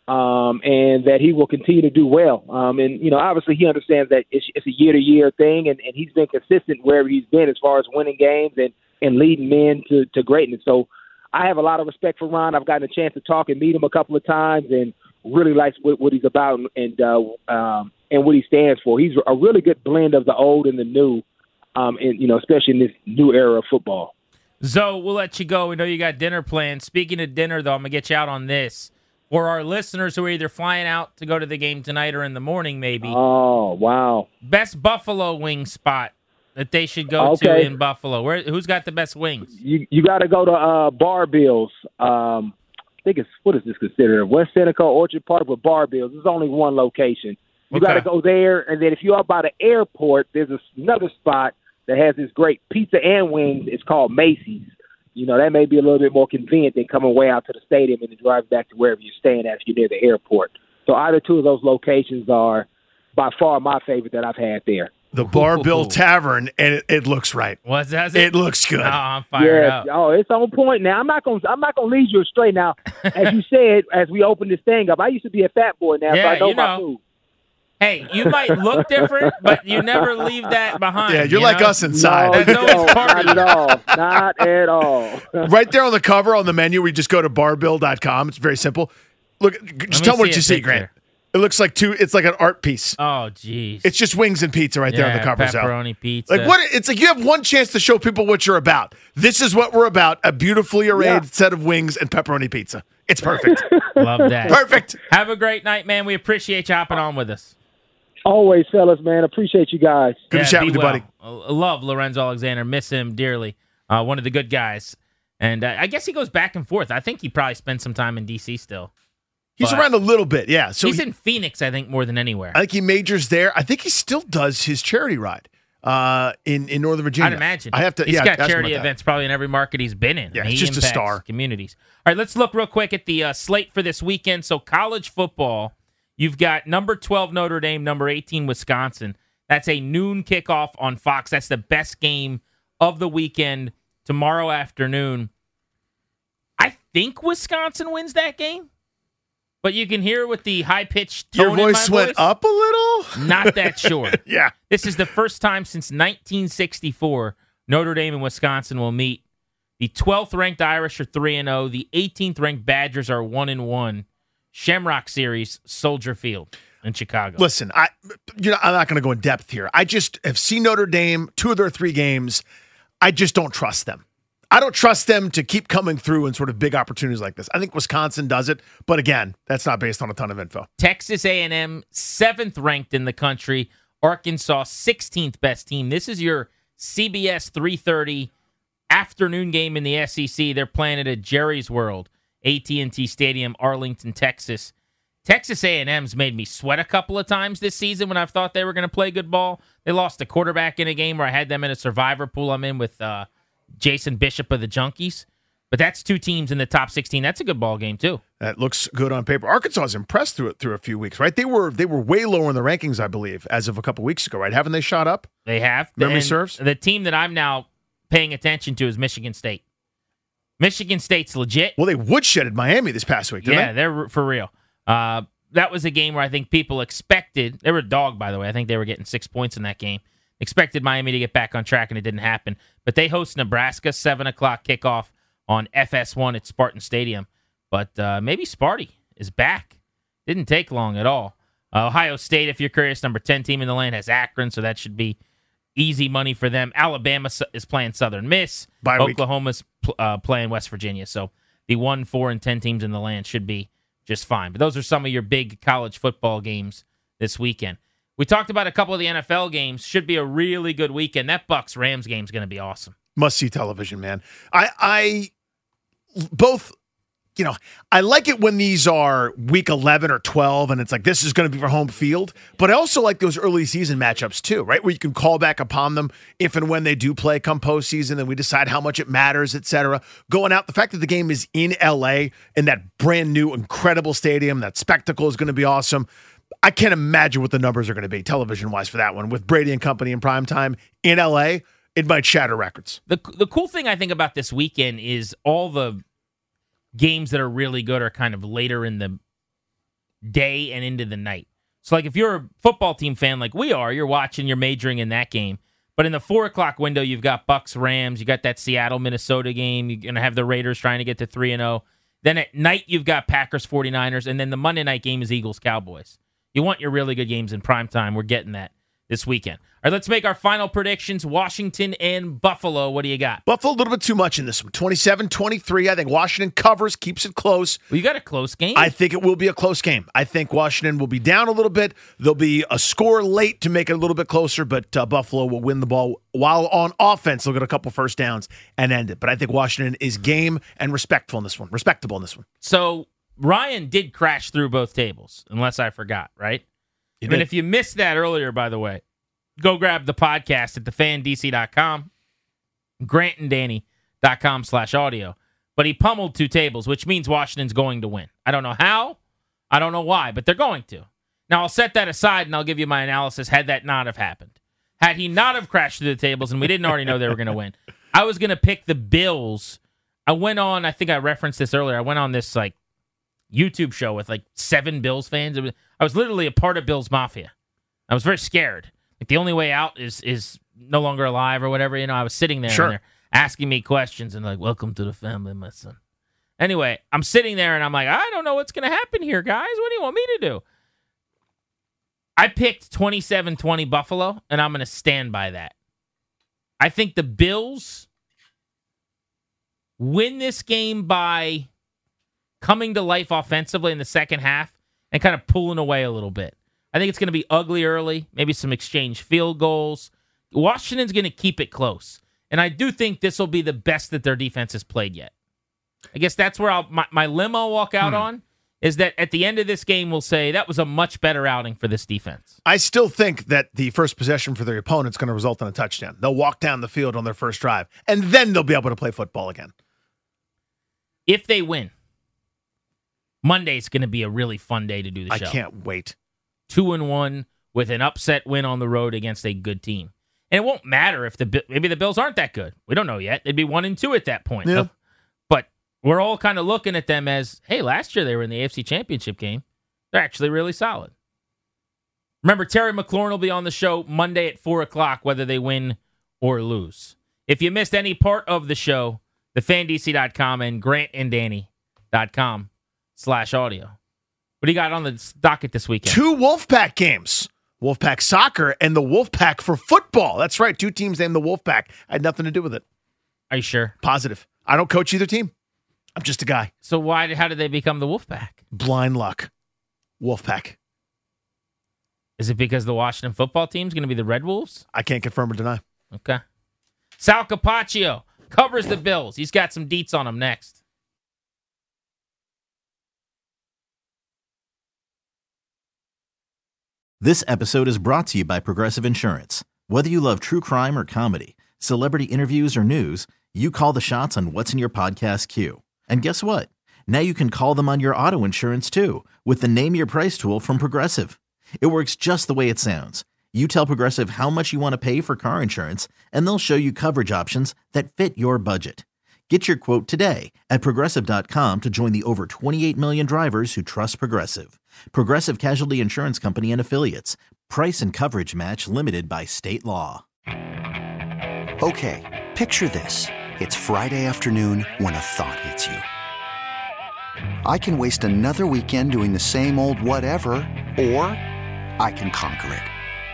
Um, and that he will continue to do well. Um, and, you know, obviously he understands that it's, it's a year-to-year thing, and, and he's been consistent wherever he's been as far as winning games and, and leading men to, to greatness. So I have a lot of respect for Ron. I've gotten a chance to talk and meet him a couple of times, and really likes what, what he's about and uh, um, and what he stands for. He's a really good blend of the old and the new, um, and, you know, especially in this new era of football. Zoe, we'll let you go. We know you got dinner planned. Speaking of dinner, though, I'm going to get you out on this. For our listeners who are either flying out to go to the game tonight or in the morning, maybe. Oh, wow. Best buffalo wing spot that they should go Okay. to in Buffalo. Where? Who's got the best wings? You you got to go to uh, Bar Bills. Um, I think it's, what is this considered? West Seneca, Orchard Park with Bar Bills. There's only one location. You Okay. got to go there, and then if you're up by the airport, there's another spot that has this great pizza and wings. It's called Macy's. You know, that may be a little bit more convenient than coming way out to the stadium and then drive back to wherever you're staying at if you're near the airport. So either two of those locations are by far my favorite that I've had there. The Bar Bill Tavern, and it, it looks right. What's that? It looks good. Oh, I'm fired yeah. up. Oh, it's on point now. I'm not gonna I'm not gonna lead you astray now. As you said, as we open this thing up, I used to be a fat boy now, so Yeah, I know you my know. food. Hey, you might look different, but you never leave that behind. Yeah, you're you like know? us inside. No, That's always no, part not of at you. all. Not at all. Right there on the cover on the menu, we just go to bar bill dot com. It's very simple. Look, just me tell me what see a you see, picture. Grant. It looks like two. It's like an art piece. Oh, jeez. It's just wings and pizza right there on the Yeah, cover. Sal. pepperoni pizza. Like what? It's like you have one chance to show people what you're about. This is what we're about: a beautifully arrayed Yeah. set of wings and pepperoni pizza. It's perfect. Love that. Perfect. Have a great night, man. We appreciate you hopping on with us. Always, fellas, man. Appreciate you guys. Good to Yeah, chat be with you, well. buddy. I love Lorenzo Alexander. Miss him dearly. Uh, one of the good guys. And uh, I guess he goes back and forth. I think he probably spent some time in D C still. He's But around a little bit, yeah. So he's he- in Phoenix, I think, more than anywhere. I think he majors there. I think he still does his charity ride uh, in in Northern Virginia. I'd imagine. I have to. He's yeah, got ask him charity about that. events probably in every market he's been in. Yeah, and he's he just a impacts star. Communities. All right, let's look real quick at the uh, slate for this weekend. So college football, you've got number twelve Notre Dame, number eighteen Wisconsin. That's a noon kickoff on Fox. That's the best game of the weekend tomorrow afternoon. I think Wisconsin wins that game, but you can hear with the high-pitched tone Your voice in my went voice, up a little. Not that sure. Yeah. This is the first time since nineteen sixty-four Notre Dame and Wisconsin will meet. The twelfth ranked Irish are three and oh. The eighteenth ranked Badgers are one and one. Shamrock Series, Soldier Field in Chicago. Listen, I you know I'm not going to go in depth here. I just have seen Notre Dame two of their three games. I just don't trust them. I don't trust them to keep coming through in sort of big opportunities like this. I think Wisconsin does it, but again, that's not based on a ton of info. Texas A and M, seventh ranked in the country. Arkansas, sixteenth best team. This is your C B S three thirty afternoon game in the S E C. They're playing it at Jerry's World, A T and T Stadium, Arlington, Texas. Texas A and M's made me sweat a couple of times this season when I've thought they were going to play good ball. They lost a quarterback in a game where I had them in a survivor pool. I'm in with uh, Jason Bishop of the Junkies. But that's two teams in the top sixteen. That's a good ball game, too. That looks good on paper. Arkansas is impressed through it through a few weeks, right? They were they were way lower in the rankings, I believe, as of a couple weeks ago, right? Haven't they shot up? They have. Memory And serves. The team that I'm now paying attention to is Michigan State. Michigan State's legit. Well, they woodshedded Miami this past week, didn't Yeah, they? they're for real. Uh, that was a game where I think people expected, they were a dog, by the way. I think they were getting six points in that game. Expected Miami to get back on track, and it didn't happen. But they host Nebraska, seven o'clock kickoff on F S one at Spartan Stadium. But uh, maybe Sparty is back. Didn't take long at all. Uh, Ohio State, if you're curious, number ten team in the land, has Akron, so that should be easy money for them. Alabama is playing Southern Miss. Bye week. Oklahoma's uh, playing West Virginia. So the one, four, and ten teams in the land should be just fine. But those are some of your big college football games this weekend. We talked about a couple of the N F L games. Should be a really good weekend. That Bucs-Rams game is going to be awesome. Must-see television, man. I, I both... You know, I like it when these are week eleven or twelve and it's like, this is going to be for home field. But I also like those early season matchups too, right? Where you can call back upon them if and when they do play come postseason and we decide how much it matters, et cetera. Going out, the fact that the game is in L A in that brand new, incredible stadium, that spectacle is going to be awesome. I can't imagine what the numbers are going to be television-wise for that one. With Brady and company in primetime in L A, it might shatter records. The, the cool thing I think about this weekend is all the games that are really good are kind of later in the day and into the night. So, like, if you're a football team fan like we are, you're watching, you're majoring in that game. But in the four o'clock window, you've got Bucs-Rams, you got that Seattle-Minnesota game, you're going to have the Raiders trying to get to three and oh. Then at night, you've got Packers-forty-niners, and then the Monday night game is Eagles-Cowboys. You want your really good games in prime time. We're getting that this weekend. All right, let's make our final predictions. Washington and Buffalo. What do you got? Buffalo, a little bit too much in this one. twenty-seven twenty-three. I think Washington covers, keeps it close. Well, you got a close game. I think it will be a close game. I think Washington will be down a little bit. There'll be a score late to make it a little bit closer, but uh, Buffalo will win the ball while on offense. They'll get a couple first downs and end it. But I think Washington is game and respectful in this one. Respectable in this one. So Ryan did crash through both tables, unless I forgot, right? You I mean, did. if you missed that earlier, by the way, go grab the podcast at the fan d c dot com, grant and danny dot com slash audio. But he pummeled two tables, which means Washington's going to win. I don't know how. I don't know why, but they're going to. Now, I'll set that aside, and I'll give you my analysis had that not have happened. Had he not have crashed through the tables, and we didn't already know they were going to win, I was going to pick the Bills. I went on, I think I referenced this earlier, I went on this like YouTube show with like seven Bills fans. It was, I was literally a part of Bills Mafia. I was very scared. Like, the only way out is is no longer alive or whatever. You know, I was sitting there Sure. and they're asking me questions and like, welcome to the family, my son. Anyway, I'm sitting there and I'm like, I don't know what's going to happen here, guys. What do you want me to do? I picked twenty-seven twenty Buffalo, and I'm going to stand by that. I think the Bills win this game by coming to life offensively in the second half and kind of pulling away a little bit. I think it's going to be ugly early, maybe some exchange field goals. Washington's going to keep it close. And I do think this will be the best that their defense has played yet. I guess that's where I'll, my, my limb I'll walk out Hmm. on is that at the end of this game, we'll say that was a much better outing for this defense. I still think that the first possession for their opponent's going to result in a touchdown. They'll walk down the field on their first drive, and then they'll be able to play football again. If they win, Monday's going to be a really fun day to do the I show. can't wait. Two and one with an upset win on the road against a good team. And it won't matter if the Bi- maybe the Bills aren't that good. We don't know yet. They'd be one and two at that point. Yeah. But we're all kind of looking at them as, hey, last year they were in the A F C Championship game. They're actually really solid. Remember, Terry McLaurin will be on the show Monday at four o'clock, whether they win or lose. If you missed any part of the show, the fan d c dot com and grant and danny dot com slash audio. What do you got on the docket this weekend? Two Wolfpack games. Wolfpack soccer and the Wolfpack for football. That's right. Two teams named the Wolfpack. I had nothing to do with it. Are you sure? Positive. I don't coach either team. I'm just a guy. So why? How did they become the Wolfpack? Blind luck. Wolfpack. Is it because the Washington football team is going to be the Red Wolves? I can't confirm or deny. Okay. Sal Capaccio covers the Bills. He's got some deets on him next. This episode is brought to you by Progressive Insurance. Whether you love true crime or comedy, celebrity interviews or news, you call the shots on what's in your podcast queue. And guess what? Now you can call them on your auto insurance too with the Name Your Price tool from Progressive. It works just the way it sounds. You tell Progressive how much you want to pay for car insurance, and they'll show you coverage options that fit your budget. Get your quote today at Progressive dot com to join the over twenty-eight million drivers who trust Progressive. Progressive Casualty Insurance Company and Affiliates. Price and coverage match limited by state law. Okay, picture this. It's Friday afternoon when a thought hits you. I can waste another weekend doing the same old whatever, or I can conquer it.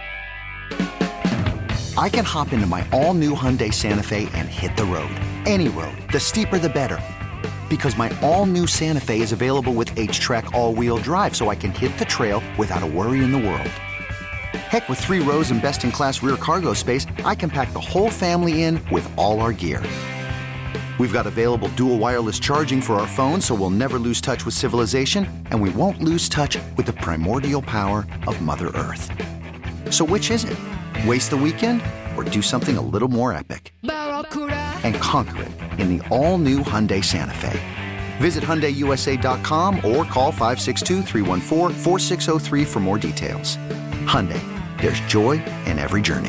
I can hop into my all-new Hyundai Santa Fe and hit the road. Any road. The steeper the better. Because my all-new Santa Fe is available with H-Track all-wheel drive, so I can hit the trail without a worry in the world. Heck, with three rows and best-in-class rear cargo space, I can pack the whole family in with all our gear. We've got available dual wireless charging for our phones, so we'll never lose touch with civilization, and we won't lose touch with the primordial power of Mother Earth. So which is it? Waste the weekend or do something a little more epic? And conquer it in the all-new Hyundai Santa Fe. Visit Hyundai U S A dot com or call five six two, three one four, four six zero three for more details. Hyundai, there's joy in every journey.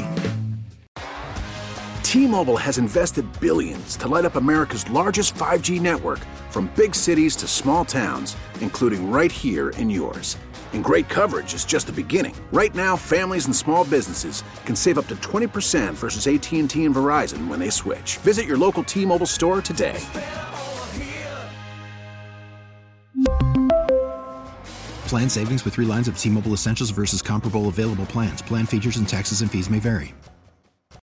T-Mobile has invested billions to light up America's largest five G network, from big cities to small towns, including right here in yours. And great coverage is just the beginning. Right now, families and small businesses can save up to twenty percent versus A T and T and Verizon when they switch. Visit your local T-Mobile store today. Plan savings with three lines of T-Mobile Essentials versus comparable available plans. Plan features and taxes and fees may vary.